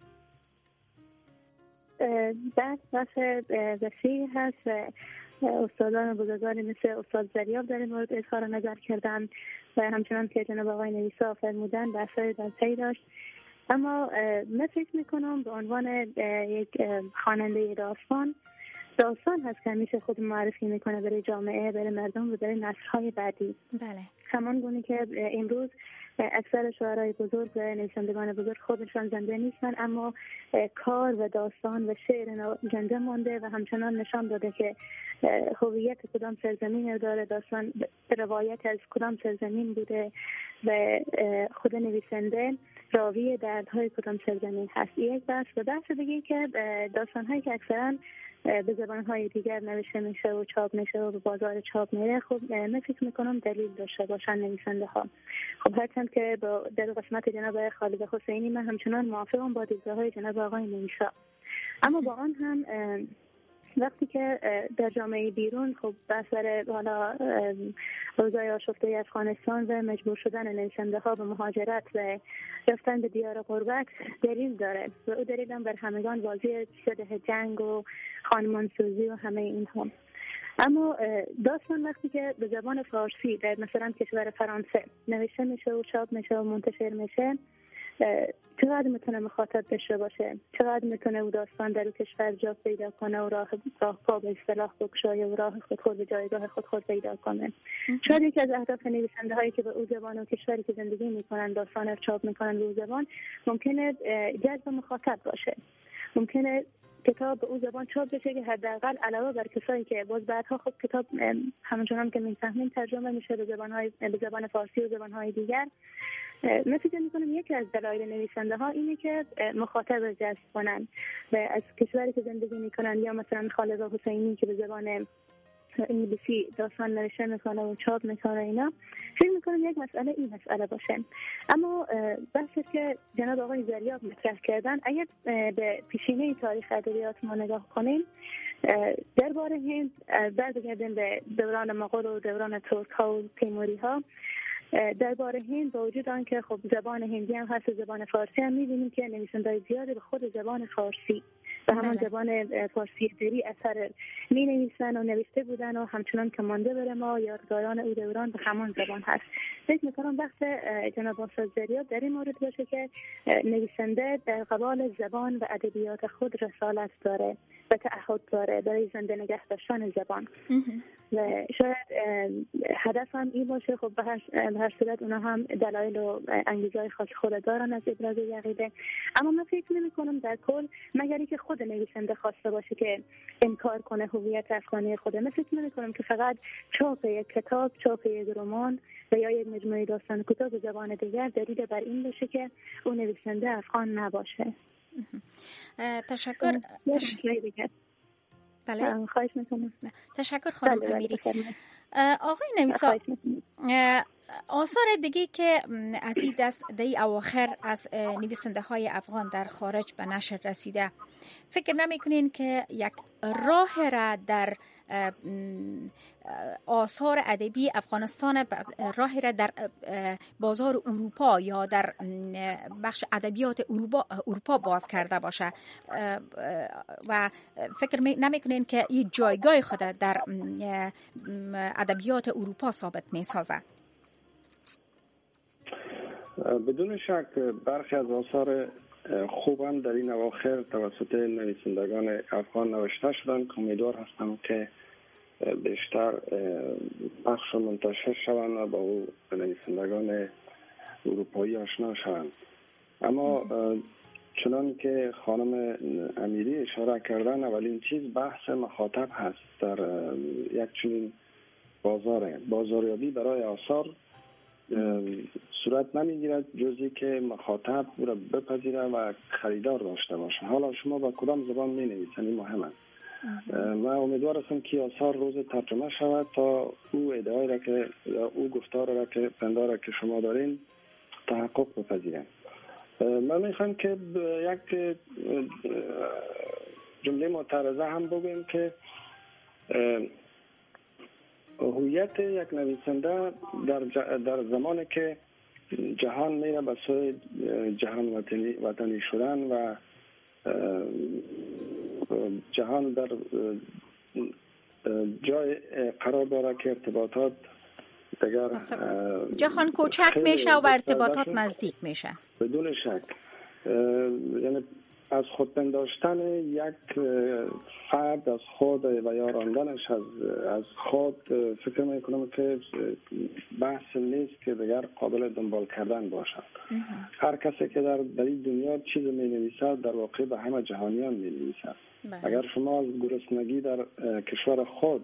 بحث بحث وسیع هست و استادان بزرگانی مثل استاد زریاب در این مورد اظهار نظر کردن و همچنان که جناب آقای نویسا فرمودن بحث‌های در پی داشت. اما من فکر میکنم به عنوان یک خواننده داستان، داستان هست که همیشه خود معرفی میکنه برای جامعه، برای مردم و برای نسل‌های بعدی. بله. همان گونه که امروز اکثر شاعرای بزرگ و نویسندگان بزرگ خودشان زنده نیستن، اما کار و داستان و شعر زنده مانده و همچنان نشان داده که هویت کدام سرزمین داره، داستان روایت از کدام سرزمین بوده و خود نویسنده راوی دردهای کدام سرزمین هست. یک بحث و بحث دیگه که داستان‌هایی که اکثراً به زبان‌های دیگر نوشته میشه و چاپ میشه و به بازار چاپ میره، خب من فکر میکنم دلیل داشته باشن نویسنده ها. خب هرچند که در قسمت جناب خالد حسینی من همچنان موافقم با دیدگاه‌های جناب آقای نویسا، اما با آن هم وقتی که در جامعه بیرون خب بسر حالا اوضاع آشفته افغانستان و مجبور شدن نویسنده ها به مهاجرت و رفتن به دیار غربت دلیل داره و او دلیل هم بر همگان واضح شده جنگ و خانمانسوزی و همه اینها. اما داستان وقتی که به زبان فارسی در مثلا کشور فرانسه نوشته میشه و چاپ میشه و منتشر میشه، چقدر میتونه مخاطب داشته باشه، چقدر میتونه او داستان در او کشور جا پیدا کنه و راه راه پا به اصطلاح بگشایه و راه خود خود به جایگاه خود خود پیدا کنه. شاید یکی از اهداف نویسنده هایی که به او زبان و کشوری که زندگی میکنن داستان رو چاپ میکنن به او زبان ممکنه جذب مخاطب باشه، ممکنه کتاب به او زبان چاپ بشه که حداقل علاوه بر کسایی که باز بعدها خب کتاب همونجوری که میفهمیم ترجمه میشه به زبان‌های به زبان فارسی و زبان‌های دیگر. من فکر می‌کنم یکی از دلایل نویسنده ها اینه که مخاطب رو جذب کنن و از کشوری که زندگی میکنن، یا مثلا خالد حسینی که به زبان انگلیسی داستان نوشته میکنه و چاپ میکنه، اینا فکر میکنم یک مسئله این مسئله باشه. اما بحثی که جناب آقای زریاب مطرح کردن، اگر به پیشینه تاریخ ادبیات ما نگاه کنیم، درباره هند برگردیم به دوران مغول و دوران ترک ها و تیموری ها، درباره هند با وجود آنکه خب زبان هندی هم هست، زبان فارسی هم، می‌بینیم که نویسنده‌های زیادی به خود زبان فارسی و همان زبان فارسی دری اثر می‌نویسن و نوشته بودن و همچنان که مانده بر ما یادگاران او دوران به همان زبان هست. فکر می‌کنم بحث جناب استاد زریاب در این مورد باشه که نویسنده در قبال زبان و ادبیات خود رسالت داره و تعهد داره برای زنده نگه داشتن زبان و شاید هدف هم این باشه. خب به هر صورت اونا هم دلایل و انگیزه‌های خاص خود دارن از ابراز عقیده، اما من فکر نمی‌کنم در کل مگر اینکه خود نویسنده خواسته باشه که انکار کنه هویت افغانی خوده. من فکر نمی‌کنم که فقط چاپ یک کتاب، چاپ یک رمان و یا یک مجموعه داستان کوتاه به زبان دیگر دلیل بر این باشه که اون نویسنده افغان نباشه. تشکر. تشکر. بله. خواهش میکنم. تشکر خانم امیری. آقای نویسا، آثار دیگه که از این دست دی اواخر از نویسنده های افغان در خارج به نشر رسیده، فکر نمیکنین که یک راه را در آثار ادبی افغانستان، راه را در بازار اروپا یا در بخش ادبیات اروپا اروپا باز کرده باشه و فکر نمیکنین که این جایگاه خود در ادبیات اروپا ثابت میسازه؟ بدون شک برخی از آثار خوبم در این اواخر توسط نویسندگان افغان نوشته شدند که امیدوار هستم که بیشتر پخش و منتشر شوند و با او نویسندگان اروپایی آشنا شوند. اما چنان که خانم امیری اشاره کردن، اولین چیز بحث مخاطب هست در یک چنین بازاره. بازاریابی برای آثار صورت نمیگیرد جزی که مخاطب را بپذیره و خریدار داشته باشه. حالا شما با کدام زبان می نویسید این مهم است. من امیدوار هستم که آثار روز ترجمه شود تا او ادعایی را که یا او گفتار را که پنداره که شما دارین تحقق بپذیرن. من میخوام که یک جمله معترضه هم بگویم که هویت یک نویسنده در, در زمانی که جهان میره به سوی جهان وطنی, وطنی شدن و جهان در جای قرار داره که ارتباطات دیگر جهان کوچک میشه و ارتباطات نزدیک میشه. بدون شک. یعنی از خود پنداشتن یک فرد از خود و یا راندنش از از خود فکر میکنم که بحث نیست که دیگر قابل دنبال کردن باشد. هر کسی که در در این دنیا چیز می نویسد در واقع به همه جهانیان می نویسد. اگر شما از گرسنگی در کشور خود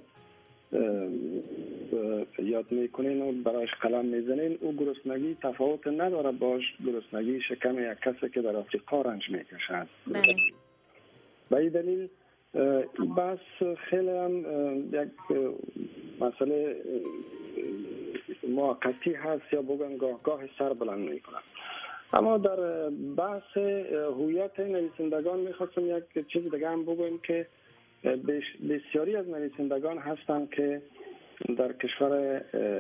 یاد میکنین و برایش قلم میزنین، او گرسنگی تفاوت نداره باش گرسنگی شکم یک کسی که در آفریقا رنج میکشد. به این دلیل این بحث خیلی هم یک مسئله موقتی هست یا بگم گاه گاه سر بلند میکنه. اما در بحث هویت نویسندگان میخواستم یک چیز دیگه هم بگویم که بسیاری از نویسندگان هستند که در کشور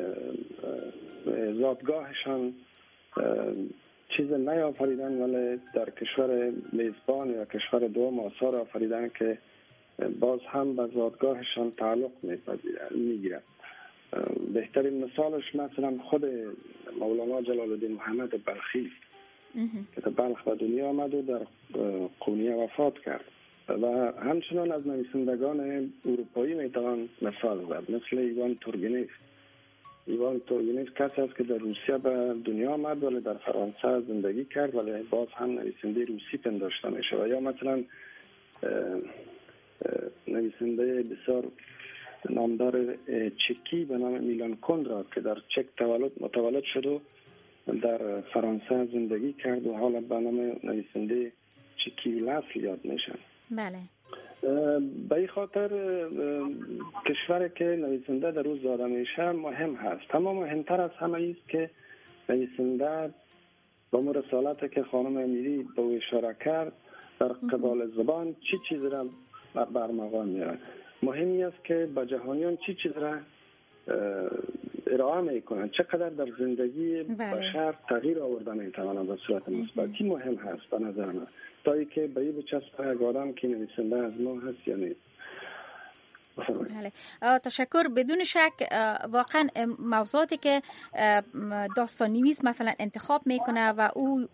زادگاهشان چیز نیافریدن ولی در کشور میزبان یا کشور دوم آثار آفریدن که باز هم به زادگاهشان تعلق میگیرد. بهترین مثالش مثلا خود مولانا جلال الدین محمد بلخی که در بلخ به دنیا آمد و در قونیه وفات کرد و همچنان از نویسندگان اروپایی میتوان مثال زد، مثل ایوان تورگنیف. ایوان تورگنیف کسی است که در روسیه به دنیا آمد ولی در فرانسه زندگی کرد ولی باز هم نویسنده روسی پنداشته میشه. و یا مثلا نویسنده بسیار نامدار چکی به نام میلان کندرا که در چک تولد متولد شد و در فرانسه زندگی کرد و حالا به نام نویسنده چکی لفل یاد میشن. بله. به این خاطر کشور که نویسنده در روز زاده میشه مهم هست. اما مهمتر از همه ایست که نویسنده با مرسالت که خانم امیری به اشاره کرد در قبال زبان چی چیز را برمغان میره. مهمی است که با جهانیان چی چیز را ارائه میکنن، چقدر در زندگی بله. بشر تغییر آوردن میتوانند به صورت مثبت. این مهم هست به نظر من تا اینکه به این بچسبه یک آدم که نویسنده از ما هست یا نیست. بله. تشکر. بدون شک واقعا موضوعاتی که داستان نویس مثلا انتخاب میکنه و او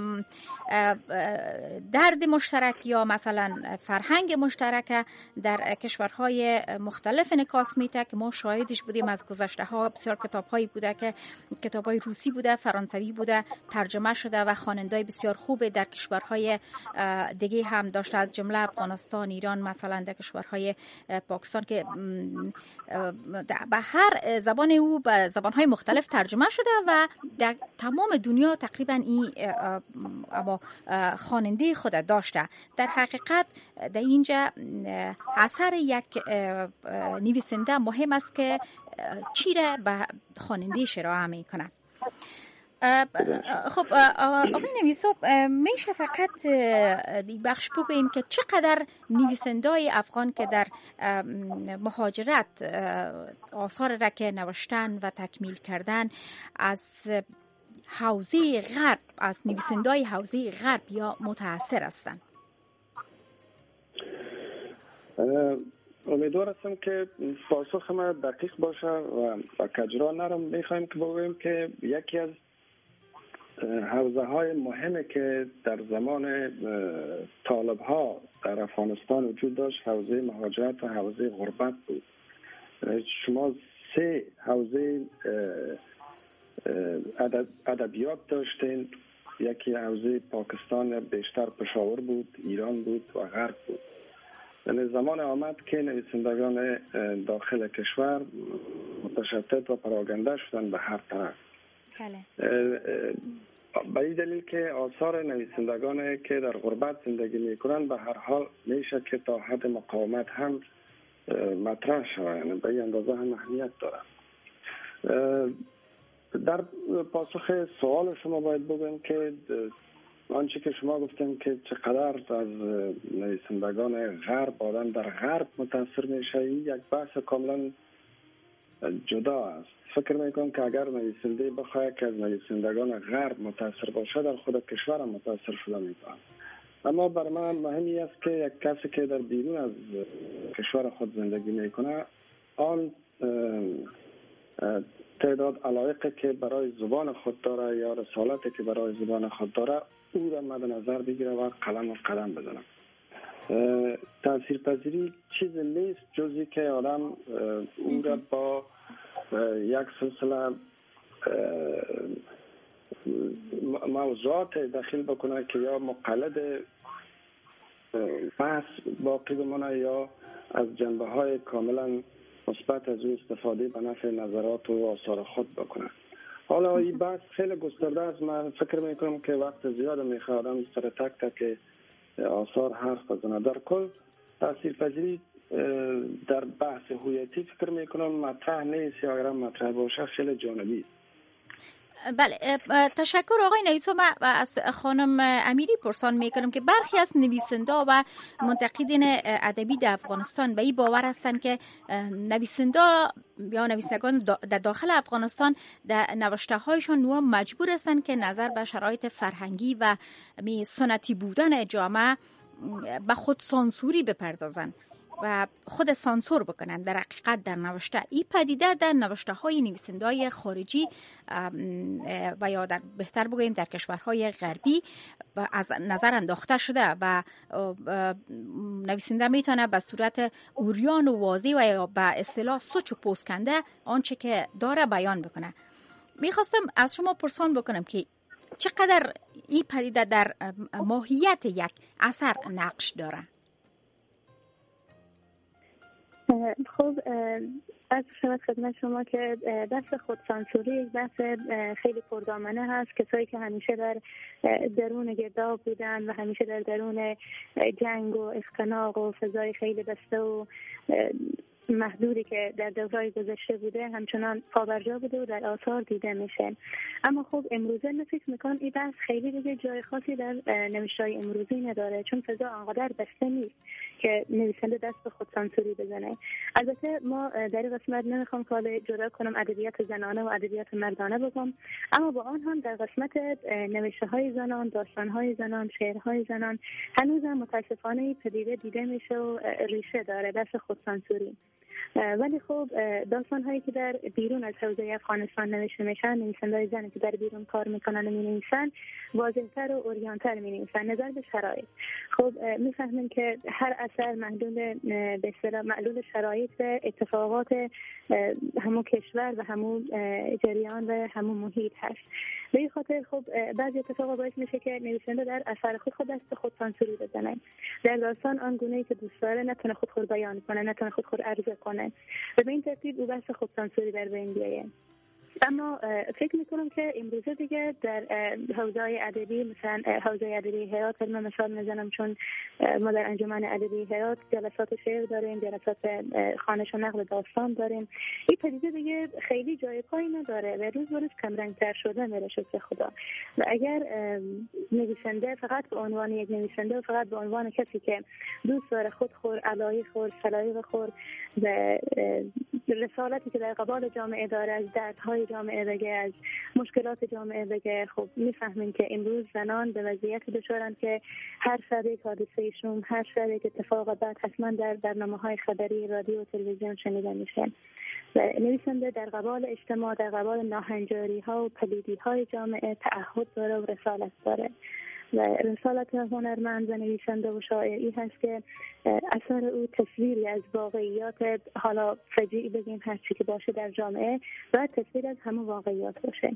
درد مشترک یا مثلا فرهنگ مشترک در کشورهای مختلف انعکاس میده که ما شاهدش بودیم از گذشته ها. بسیار کتاب‌هایی بوده که کتاب‌های روسی بوده، فرانسوی بوده، ترجمه شده و خواننده‌های بسیار خوب در کشورهای دیگه هم داشته، از جمله افغانستان، ایران، مثلا در کشورهای پاکستان که به هر زبان او به زبانهای مختلف ترجمه شده و در تمام دنیا تقریبا این اما خواننده خود داشته. در حقیقت در اینجا اثر یک نویسنده مهم است که چی را به خواننده ارائه میکنه. خب آقای نویسوب، میشه فقط بخش بگوییم که چقدر نویسنده‌های افغان که در مهاجرت آثار را که نوشتن و تکمیل کردن از حوزه غرب، از نویسنده‌های حوزه غرب یا متأثر هستند؟ امیدوار هستم که پاسخ ما دقیق باشه و با کجرا نرم. میخوایم که بگوییم که یکی از حوزه های مهمه که در زمان طالب ها در افغانستان وجود داشت حوزه مهاجرت و حوزه غربت بود. شما سه حوزه ادبیات داشتین، یکی حوزه پاکستان بیشتر پشاور بود، ایران بود و غرب بود. یعنی زمان آمد که نویسندگان داخل کشور متشتت و پراگنده شدن به هر طرف. به این دلیل که آثار نویسندگان که در غربت زندگی میکنن به هر حال میشه که تا حد مقاومت هم مطرح شود، یعنی به این اندازه هم اهمیت داره. در پاسخ سوال شما باید بگم که آنچه که شما گفتن که چقدر از نویسندگان غرب آدم در غرب متاثر میشه، این یک بحث کاملا جدا است. فکر میکنم که اگر نویسنده بخواهد که از نویسندگان غرب متاثر باشه در خود کشور هم متاثر شده میتونه. اما برای من مهمی است که یک کسی که در بیرون از کشور خود زندگی میکنه آن تعداد علایقی که برای زبان خود داره یا رسالتی که برای زبان خود داره او را مد نظر بگیره و قلم و قدم بزنه. تاثیرپذیری چیز نیست جزی که آدم او را با یک سلسله موضوعات داخل بکنه که یا مقلد بحث باقی بمانه یا از جنبه های کاملا مثبت از او استفاده به نفع نظرات و آثار خود بکنه. حالا این بحث خیلی گسترده است. من فکر میکنم که وقت زیاد میخواد آدم سر تک تک آثار حرف بزنه. در کل تاثیرپذیری در بحث هویتی فکر میکنم مطرح نیست یا اگر مطرح باشه خیلی جانبی است. بله، تشکر آقای نویسا. من از خانم امیری پرسان میکنم که برخی از نویسنده و منتقدین ادبی در افغانستان به این باور هستند که نویسنده یا نویسندگان در داخل افغانستان در نوشته هایشان نو مجبور هستند که نظر به شرایط فرهنگی و سنتی بودن جامعه به خود سانسوری بپردازند و خود سانسور بکنن. در حقیقت در نوشته این پدیده در نوشته های نویسنده‌های خارجی و یا در بهتر بگوییم در کشورهای غربی از نظر انداخته شده و نویسنده میتونه به صورت عریان و واضح و یا به اصطلاح سوچ و پوسکنده آنچه که داره بیان بکنه. میخواستم از شما پرسان بکنم که چقدر این پدیده در ماهیت یک اثر نقش داره؟ خب از شما خدمت شما که بحث خودسانسوری یک بحث خیلی پردامنه هست. کسایی که همیشه در درون گرداب بودن و همیشه در درون جنگ و اختناق و فضای خیلی بسته و محدودی که در دورهای گذشته بوده همچنان پابرجا بوده و در آثار دیده میشه. اما خب امروزه من فکر میکنم این بحث خیلی دیگه جای خاصی در نوشته‌های امروزی نداره، چون فضا آنقدر بسته نیست که نویسنده دست به خودسانسوری بزنه. البته ما در این قسمت نمیخوام کار جدا کنم ادبیات زنانه و ادبیات مردانه بگم، اما با آن هم در قسمت نوشته‌های زنان، داستان‌های زنان، شعرهای زنان هنوز هم متاسفانه پدیده دیده میشه و ریشه داره بحث خودسانسوری. ولی خب داستان هایی که در بیرون از حوزه افغانستان نوشته میشن، نویسنده‌های زنی که در بیرون کار میکنن و مینویسن واضح‌تر و عریان‌تر مینویسن نظر به شرایط. خب میفهمیم که هر اثر محدود به اصطلاح معلول شرایط و اتفاقات همون کشور و همون جریان و همون محیط هست. به این خاطر خب بعضی اتفاقا باعث میشه که نویسنده در اثر خود خود دست خود سانسوری بزنه. در داستان آن گونه‌ای که دوست داره نتونه خود خود بیان کنه، نتونه خود خود عرضه کنه و به این ترتیب او بحث خود سانسوری در بین بیایه. اما فکر میکنم که امروزه دیگه در حوزه ادبی مثلا حوزه ادبی هرات من مثال میزنم، چون ما در انجمن ادبی هرات جلسات شعر داریم، جلسات خوانش و نقل داستان داریم. این پدیده دیگه خیلی جای پایی نداره و روز به روز کمرنگ‌تر شده میره شکر خدا. و اگر نویسنده فقط به عنوان یک نویسنده و فقط به عنوان کسی که دوست داره خود خور علایق خور سلایق خور و رسالتی که در قبال جامعه داره از دردهای جامعه بگه، از مشکلات جامعه بگه، خب میفهمیم که امروز زنان به وضعیت دچارند که هر شب یک حادثه شوم، هر شب یک اتفاق بعد حتما در برنامه‌های خبری رادیو و تلویزیون شنیده میشه. و نویسنده در قبال اجتماع، در قبال ناهنجاری‌ها و پلیدی‌های جامعه تعهد داره و رسالت داره. و رسالت هنرمند و نویسنده و شاعری هست که اثر او تصویری از واقعیات، حالا فجیعی بگیم هر چی که باشه در جامعه، و تصویر از همون واقعیات باشه.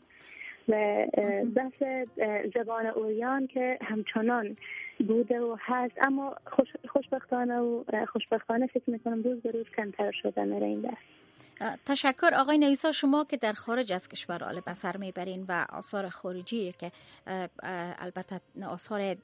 و بحث زبان اوریان که همچنان بوده و هست، اما خوش خوشبختانه و خوشبختانه فکر میکنم روز به روز کمتر شده میره این بحث. تشکر آقای نویسا. شما که در خارج از کشور آل به سر میبرین و آثار خارجی که البته آثار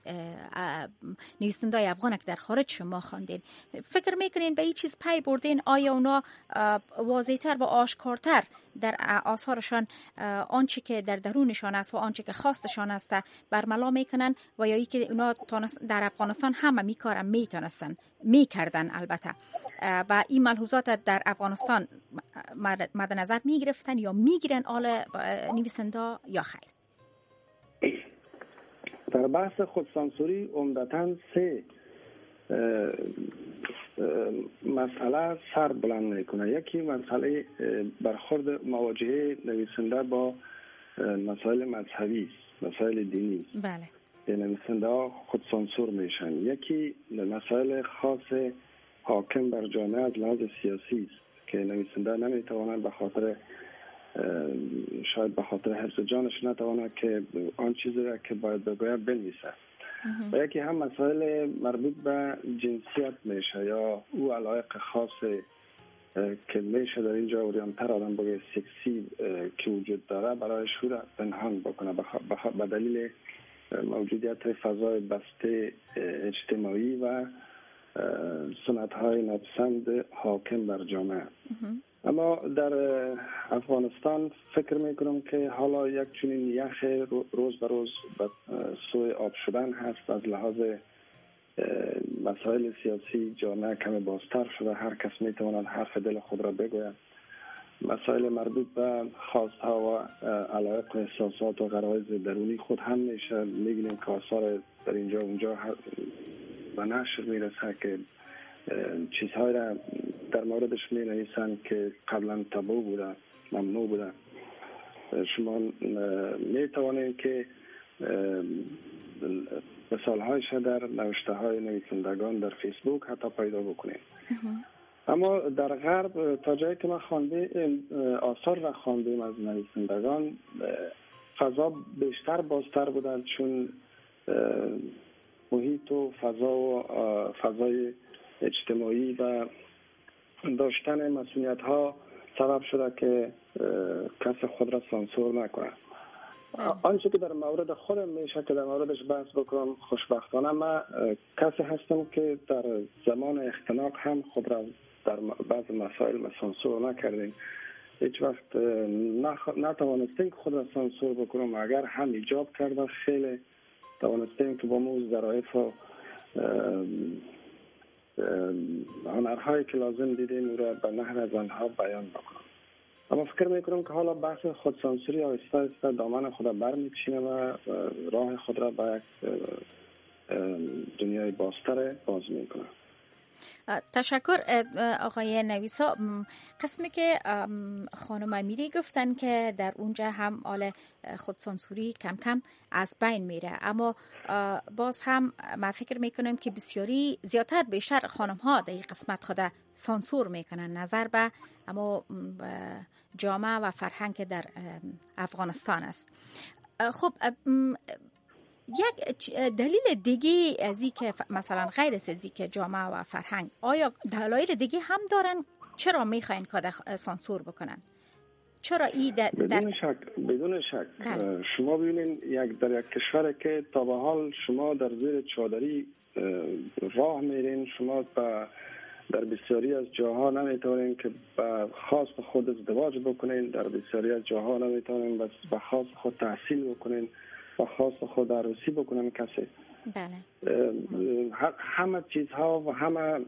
نویسنده‌های افغان که در خارج شما خواندین، فکر میکنین به این چیز پی بردین آیا اونا واضح‌تر و آشکارتر در آثارشان آنچه که در درونشان است و آنچه که خواستشان است برملا میکنن، و یا ای که اونا در افغانستان همه میکارن میتونستن میکردن البته و این ملحوظات در افغانستان مد نظر میگرفتن یا میگیرن آل نویسنده یا خیر؟ در بحث خودسانسوری عمدتاً سه مسئله سر بلند میکنه. یکی مسئله برخورد مواجهه نویسنده با مسائل مذهبی، مسائل دینی. بله. نویسنده ها خود سانسور میشن. یکی مسائل خاص حاکم بر جامعه از لحاظ سیاسی است که نویسنده نمیتواند به خاطر شاید به خاطر حفظ جانش نتواند که آن چیزی را که باید بگوید بنویسد. و یکی هم مسائل مربوط به جنسیت میشه یا او علایق خاص که میشه در اینجا اوریانتر آدم بگه سکسی که وجود داره برای شور پنهان بکنه به دلیل موجودیت فضای بسته اجتماعی و سنت های ناپسند حاکم بر جامعه. اما در افغانستان فکر میکنم که حالا یک چنین یخ روز به روز به سوی آب شدن هست. از لحاظ مسائل سیاسی جامعه کمی بازتر شده، هر کس میتواند حرف دل خود را بگوید. مسائل مربوط به خواستها و علایق و احساسات و غرایز درونی خود هم میشه میگیم که آثار در اینجا اونجا و نشر میرسه که چیزهای را در موردش می نویسن که قبلا تابو بوده، ممنوع بوده. شما می توانید که مثالهایش در نوشته های نویسندگان در فیسبوک حتی پیدا بکنید. اما در غرب تا جایی که ما خواندیم آثار را خواندیم از نویسندگان، فضا بیشتر بازتر بودند چون محیط و فضا و فضای اجتماعی و داشتن مسئولیت ها سبب شده که کس خود را سانسور نکنه. آنچه که در مورد خودم میشه که در موردش بحث بکنم، خوشبختانه من کسی هستم که در زمان اختناق هم خود را در بعض مسائل سانسور نکردیم. هیچ وقت نتوانستیم که خود را سانسور بکنم، اگر هم ایجاب کرده خیلی توانستیم که با موز ظرایف و هنرهایی که لازم دیدیم او را به نحو از آنها بیان بکنم. اما فکر میکنم که حالا بحث خودسانسوری آهسته آهسته دامن خود را برمی‌کشینه و راه خود را به یک دنیای بازتر باز میکنه. تشکر آقای نویسا. قسمی که خانم امیری گفتن که در اونجا هم آل خودسانسوری کم کم از بین میره، اما باز هم من فکر میکنم که بسیاری زیادتر بیشتر خانم ها در این قسمت خود سانسور میکنن نظر به اما جامعه و فرهنگ که در افغانستان است. خب یک دلیل دیگه از این که مثلا غیر از این که جامعه و فرهنگ، آیا دلایل دیگه هم دارن چرا میخواین که سانسور بکنن؟ چرا این در... بدون شک بدون شک بله. شما ببینید یک در یک کشور که تا به حال شما در زیر چادری راه میرین، شما با در بسیاری از جاها نمیتونین که به خواست خود ازدواج بکنین، در بسیاری از جاها نمیتونین به خواست خود تحصیل بکنین، و خواست خود عروسی بکنن کسی. بله. همه چیزها و همه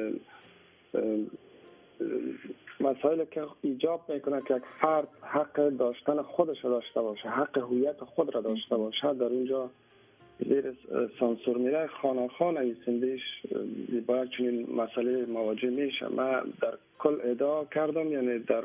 مسائل که ایجاب میکنه که یک فرد حق داشتن خودش را داشته باشه، حق هویت خود را داشته باشه، در اونجا زیر سانسور میره. خانه خانه نویسنده‌اش باید چنین مسئله مواجه میشه. من در کل ادعا کردم، یعنی در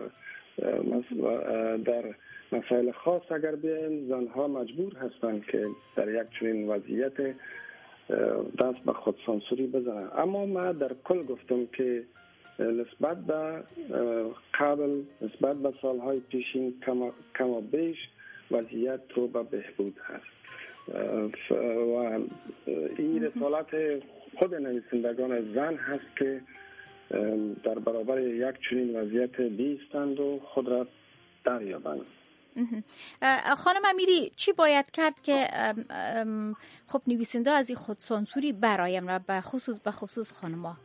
در مسائل خاص اگر بیایم زنها مجبور هستند که در یک چنین وضعیت دست به خود سانسوری بزنن. اما من در کل گفتم که نسبت به قبل، نسبت به سالهای پیشین کم و بیش وضعیت رو به بهبود هست و این رسالت خود نویسندگان زن هست که در برابر یک چنین وضعیت بیستند و خود را دریابند. خانم امیری، چی باید کرد که خب نویسنده از این خود سانسوری برایم را به خصوص به خصوص خانم‌ها؟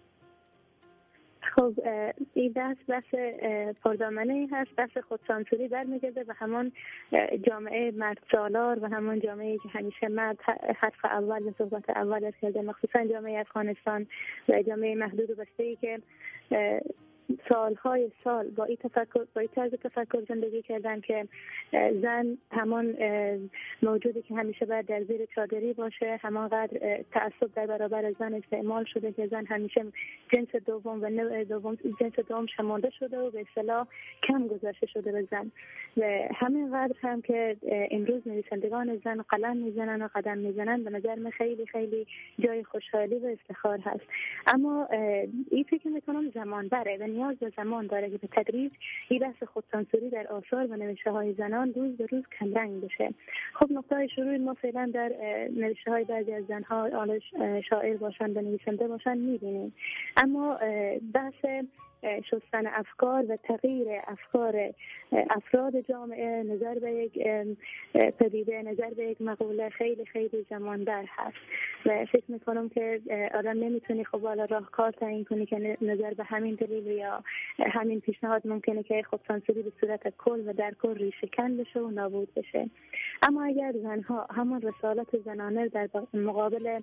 خب این بحث بحث پردامنه هست، بحث خودسانسوری برمیگرده و همان جامعه مرد سالار و همان جامعه که همیشه مرد حرف اول و صحبت اول کرده، مخصوصا جامعه افغانستان و جامعه محدود و بسته‌ای که سالهای سال با این تفکر با این طرز تفکر زندگی کردن که زن همان موجودی که همیشه باید در زیر چادری باشه، همانقدر تعصب در برابر زن استعمال شده که زن همیشه جنس دوم و نوع دوم جنس دوم شمرده شده و به اصطلاح کم گذاشته شده به زن. و همینقدر هم که امروز نویسندگان زن قلم میزنن و قدم میزنن، به نظر من خیلی خیلی جای خوشحالی و افتخار هست. اما این فکر میکنم زمان بره و نیاز به زمان داره که به تدریج این بحث خودسانسوری در آثار و نوشته های زنان روز به روز کمرنگ بشه. خب نقطه شروع ما فعلا در نوشته های بعضی از زنها، حالا شاعر باشن و نویسنده باشن میبینیم، اما بحث شستن افکار و تغییر افکار افراد جامعه، نظر به یک پدیده، نظر به یک مقوله خیلی خیلی زمان در هست و فکر میکنم که آدم نمیتونی خب والا راهکار تعیین کنی که نظر به همین دلیل یا همین پیشنهاد ممکنه که خودسانسوری به صورت کل و در کل ریشه کن بشه و نابود بشه. اما اگر زنها همان رسالت زنانه در مقابل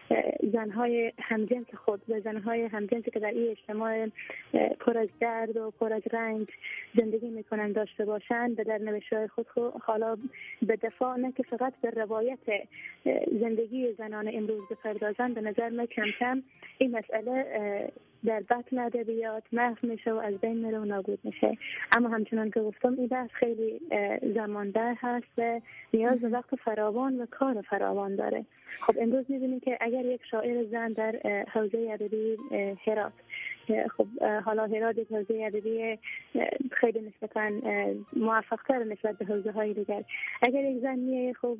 زنهای همجنس خود و زنهای همجنسی که در این اجتماع پر از درد و پر از رنج زندگی میکنن داشته باشند و در نوشته‌های خود حالا به دفاع نه که فقط به روایت زندگی زنان امروز بپردازن، به نظر من کم کم این مسئله در بطن ادبیات محو میشه و از بین میره و نابود میشه. اما همچنان که گفتم این بحث خیلی زماندار هست و نیاز به وقت فراوان و کار فراوان داره. خب امروز میبینیم که اگر یک شاعر زن در حوزه ادبی هرات، خب حالا هرات یک حوزه ادبی خیلی نسبتاً موفق‌تر نسبت به حوزه های دیگر، اگر یک زن میه خب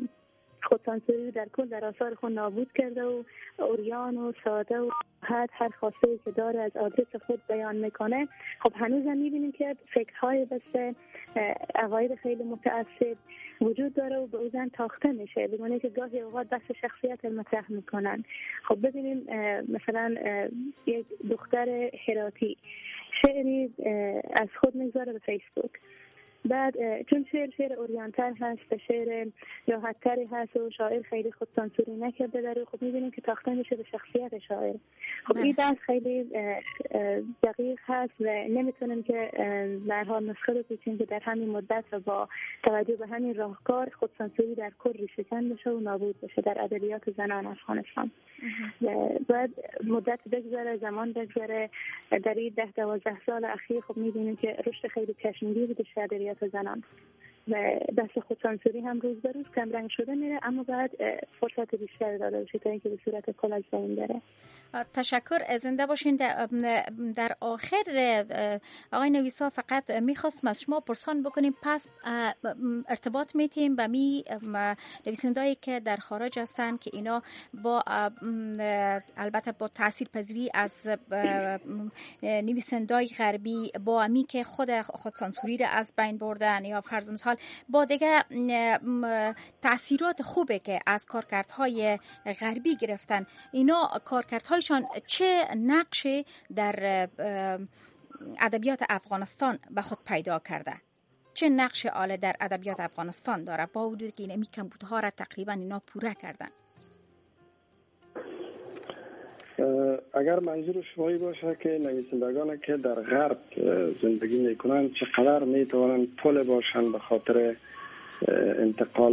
خودسانسوری در کل در آثار خود نابود کرده و اوریان و ساده و هر هر خاصه‌ای که داره از آدرس خود بیان میکنه، خب هنوز هم میبینیم که فکرهای بسته عقاید خیلی متعصب وجود داره و به او زن تاخته میشه، بگونه که گاهی اوقات بحث شخصیت مطرح میکنن. خب ببینیم مثلا یک دختر هراتی شعری از خود میگذاره به فیسبوک، بعد چون شعر شعر اورینتال هست و شعر راحت‌تری هست و شاعر خیلی خودسانسوری نکرده داره، خب می‌بینیم که تاخته میشه به شخصیت شاعر. خب این بحث خیلی دقیق هست و نمیتونیم که در حال نسخه رو بچینیم که در همین مدت و با توجه به همین راهکار خودسانسوری در کل ریشه‌کن بشه و نابود بشه در ادبیات زنان افغانستان. بعد مدت بگذره، زمان بگذره، در این ده دوازده سال اخیر خب می‌بینیم که رشد خیلی چشمگیری بوده در ادبیات زنان و دست خودسانسوری هم روز به روز کمرنگ شده میره، اما بعد فرصت بیشتر داده بشه تا اینکه به صورت کل از بین بره. تشکر، زنده باشین. در آخر آقای نویسا فقط میخواستم از شما پرسان بکنیم، پس ارتباط میتیم با می نویسندهایی که در خارج هستن که اینا با البته با تاثیر پذیری از نویسنده‌های غربی، با امی که خود خودسانسوری را از بین بردن یا فرض مثال با دیگه تاثیرات خوبه که از کارکردهای غربی گرفتن، اینا کارکردهایشان چه نقشی در ادبیات افغانستان به خود پیدا کرده؟ چه نقش آله در ادبیات افغانستان داره با وجود که این کمبودها را تقریبا اینا پوره کردن؟ اگر منظور شمایی باشه که نویسندگانی که در غرب زندگی میکنن چقدر میتوانند پل باشن به خاطر انتقال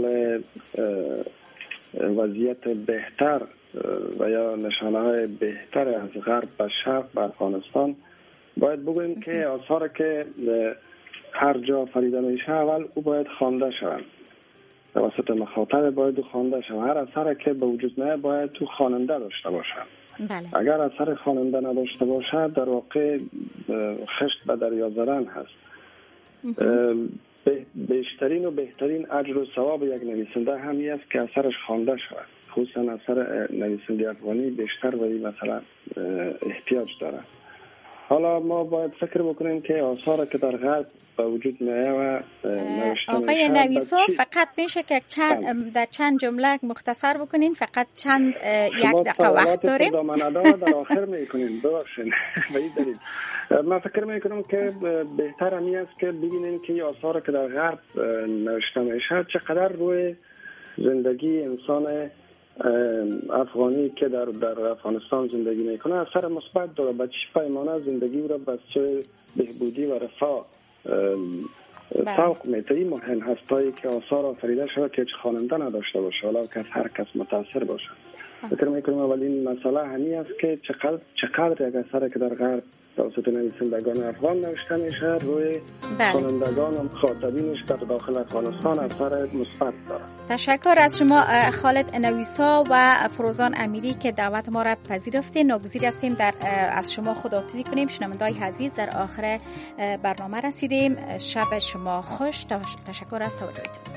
وضعیت بهتر و یا نشانه های بهتر از غرب به شرق به افغانستان، باید بگوییم که آثار که هر جا فریده میشه اول او باید خوانده شوند، توسط مخاطب باید خوانده شوند. هر اثر که به وجود نه باید تو خواننده داشته باشند. بله. اگر اثر خواننده نداشته باشد در واقع خشت به دریا زدن هست. بیشترین و بهترین اجر و ثواب یک نویسنده همی است که اثرش خوانده شود، خصوصا اثر نویسنده افغانی بیشتر و این مثلا احتیاج داره. حالا ما باید فکر بکنیم که آثار که در غرب به وجود میاد و نوشته آقای نویسا فقط میشه که چند در چند جمله مختصر بکنین، فقط چند یک دقیقه وقت داریم. شما سوالات در آخر میکنین، ببخشید به این دلیل من فکر میکنم که بهتر همی است که ببینیم که آثار که در غرب نوشته میشه چقدر روی زندگی انسان افغانی که در در افغانستان زندگی میکنه اثر مثبت داره. به چه پیمانه زندگی را به سوی بهبودی و رفاه سوق میده. این مهم هستایی که آثار آفریده شده که هیچ خواننده نداشته باشه، حالا که هر کس متاثر باشه. فکر میکنم اولین مسئله همین است که چقدر چقدر یک اثر که در غرب توسط نویسندگان افغان نوشته میشه روی خوانندگان و مخاطبینش در داخل افغانستان اثر مثبت داره. تشکر از شما خالد نویسا و فروزان امیری که دعوت ما را پذیرفتین. ناگزیر هستیم در از شما خداحافظی کنیم. شنوندگان عزیز در آخر برنامه رسیدیم. شب شما خوش. تشکر از توجهتون.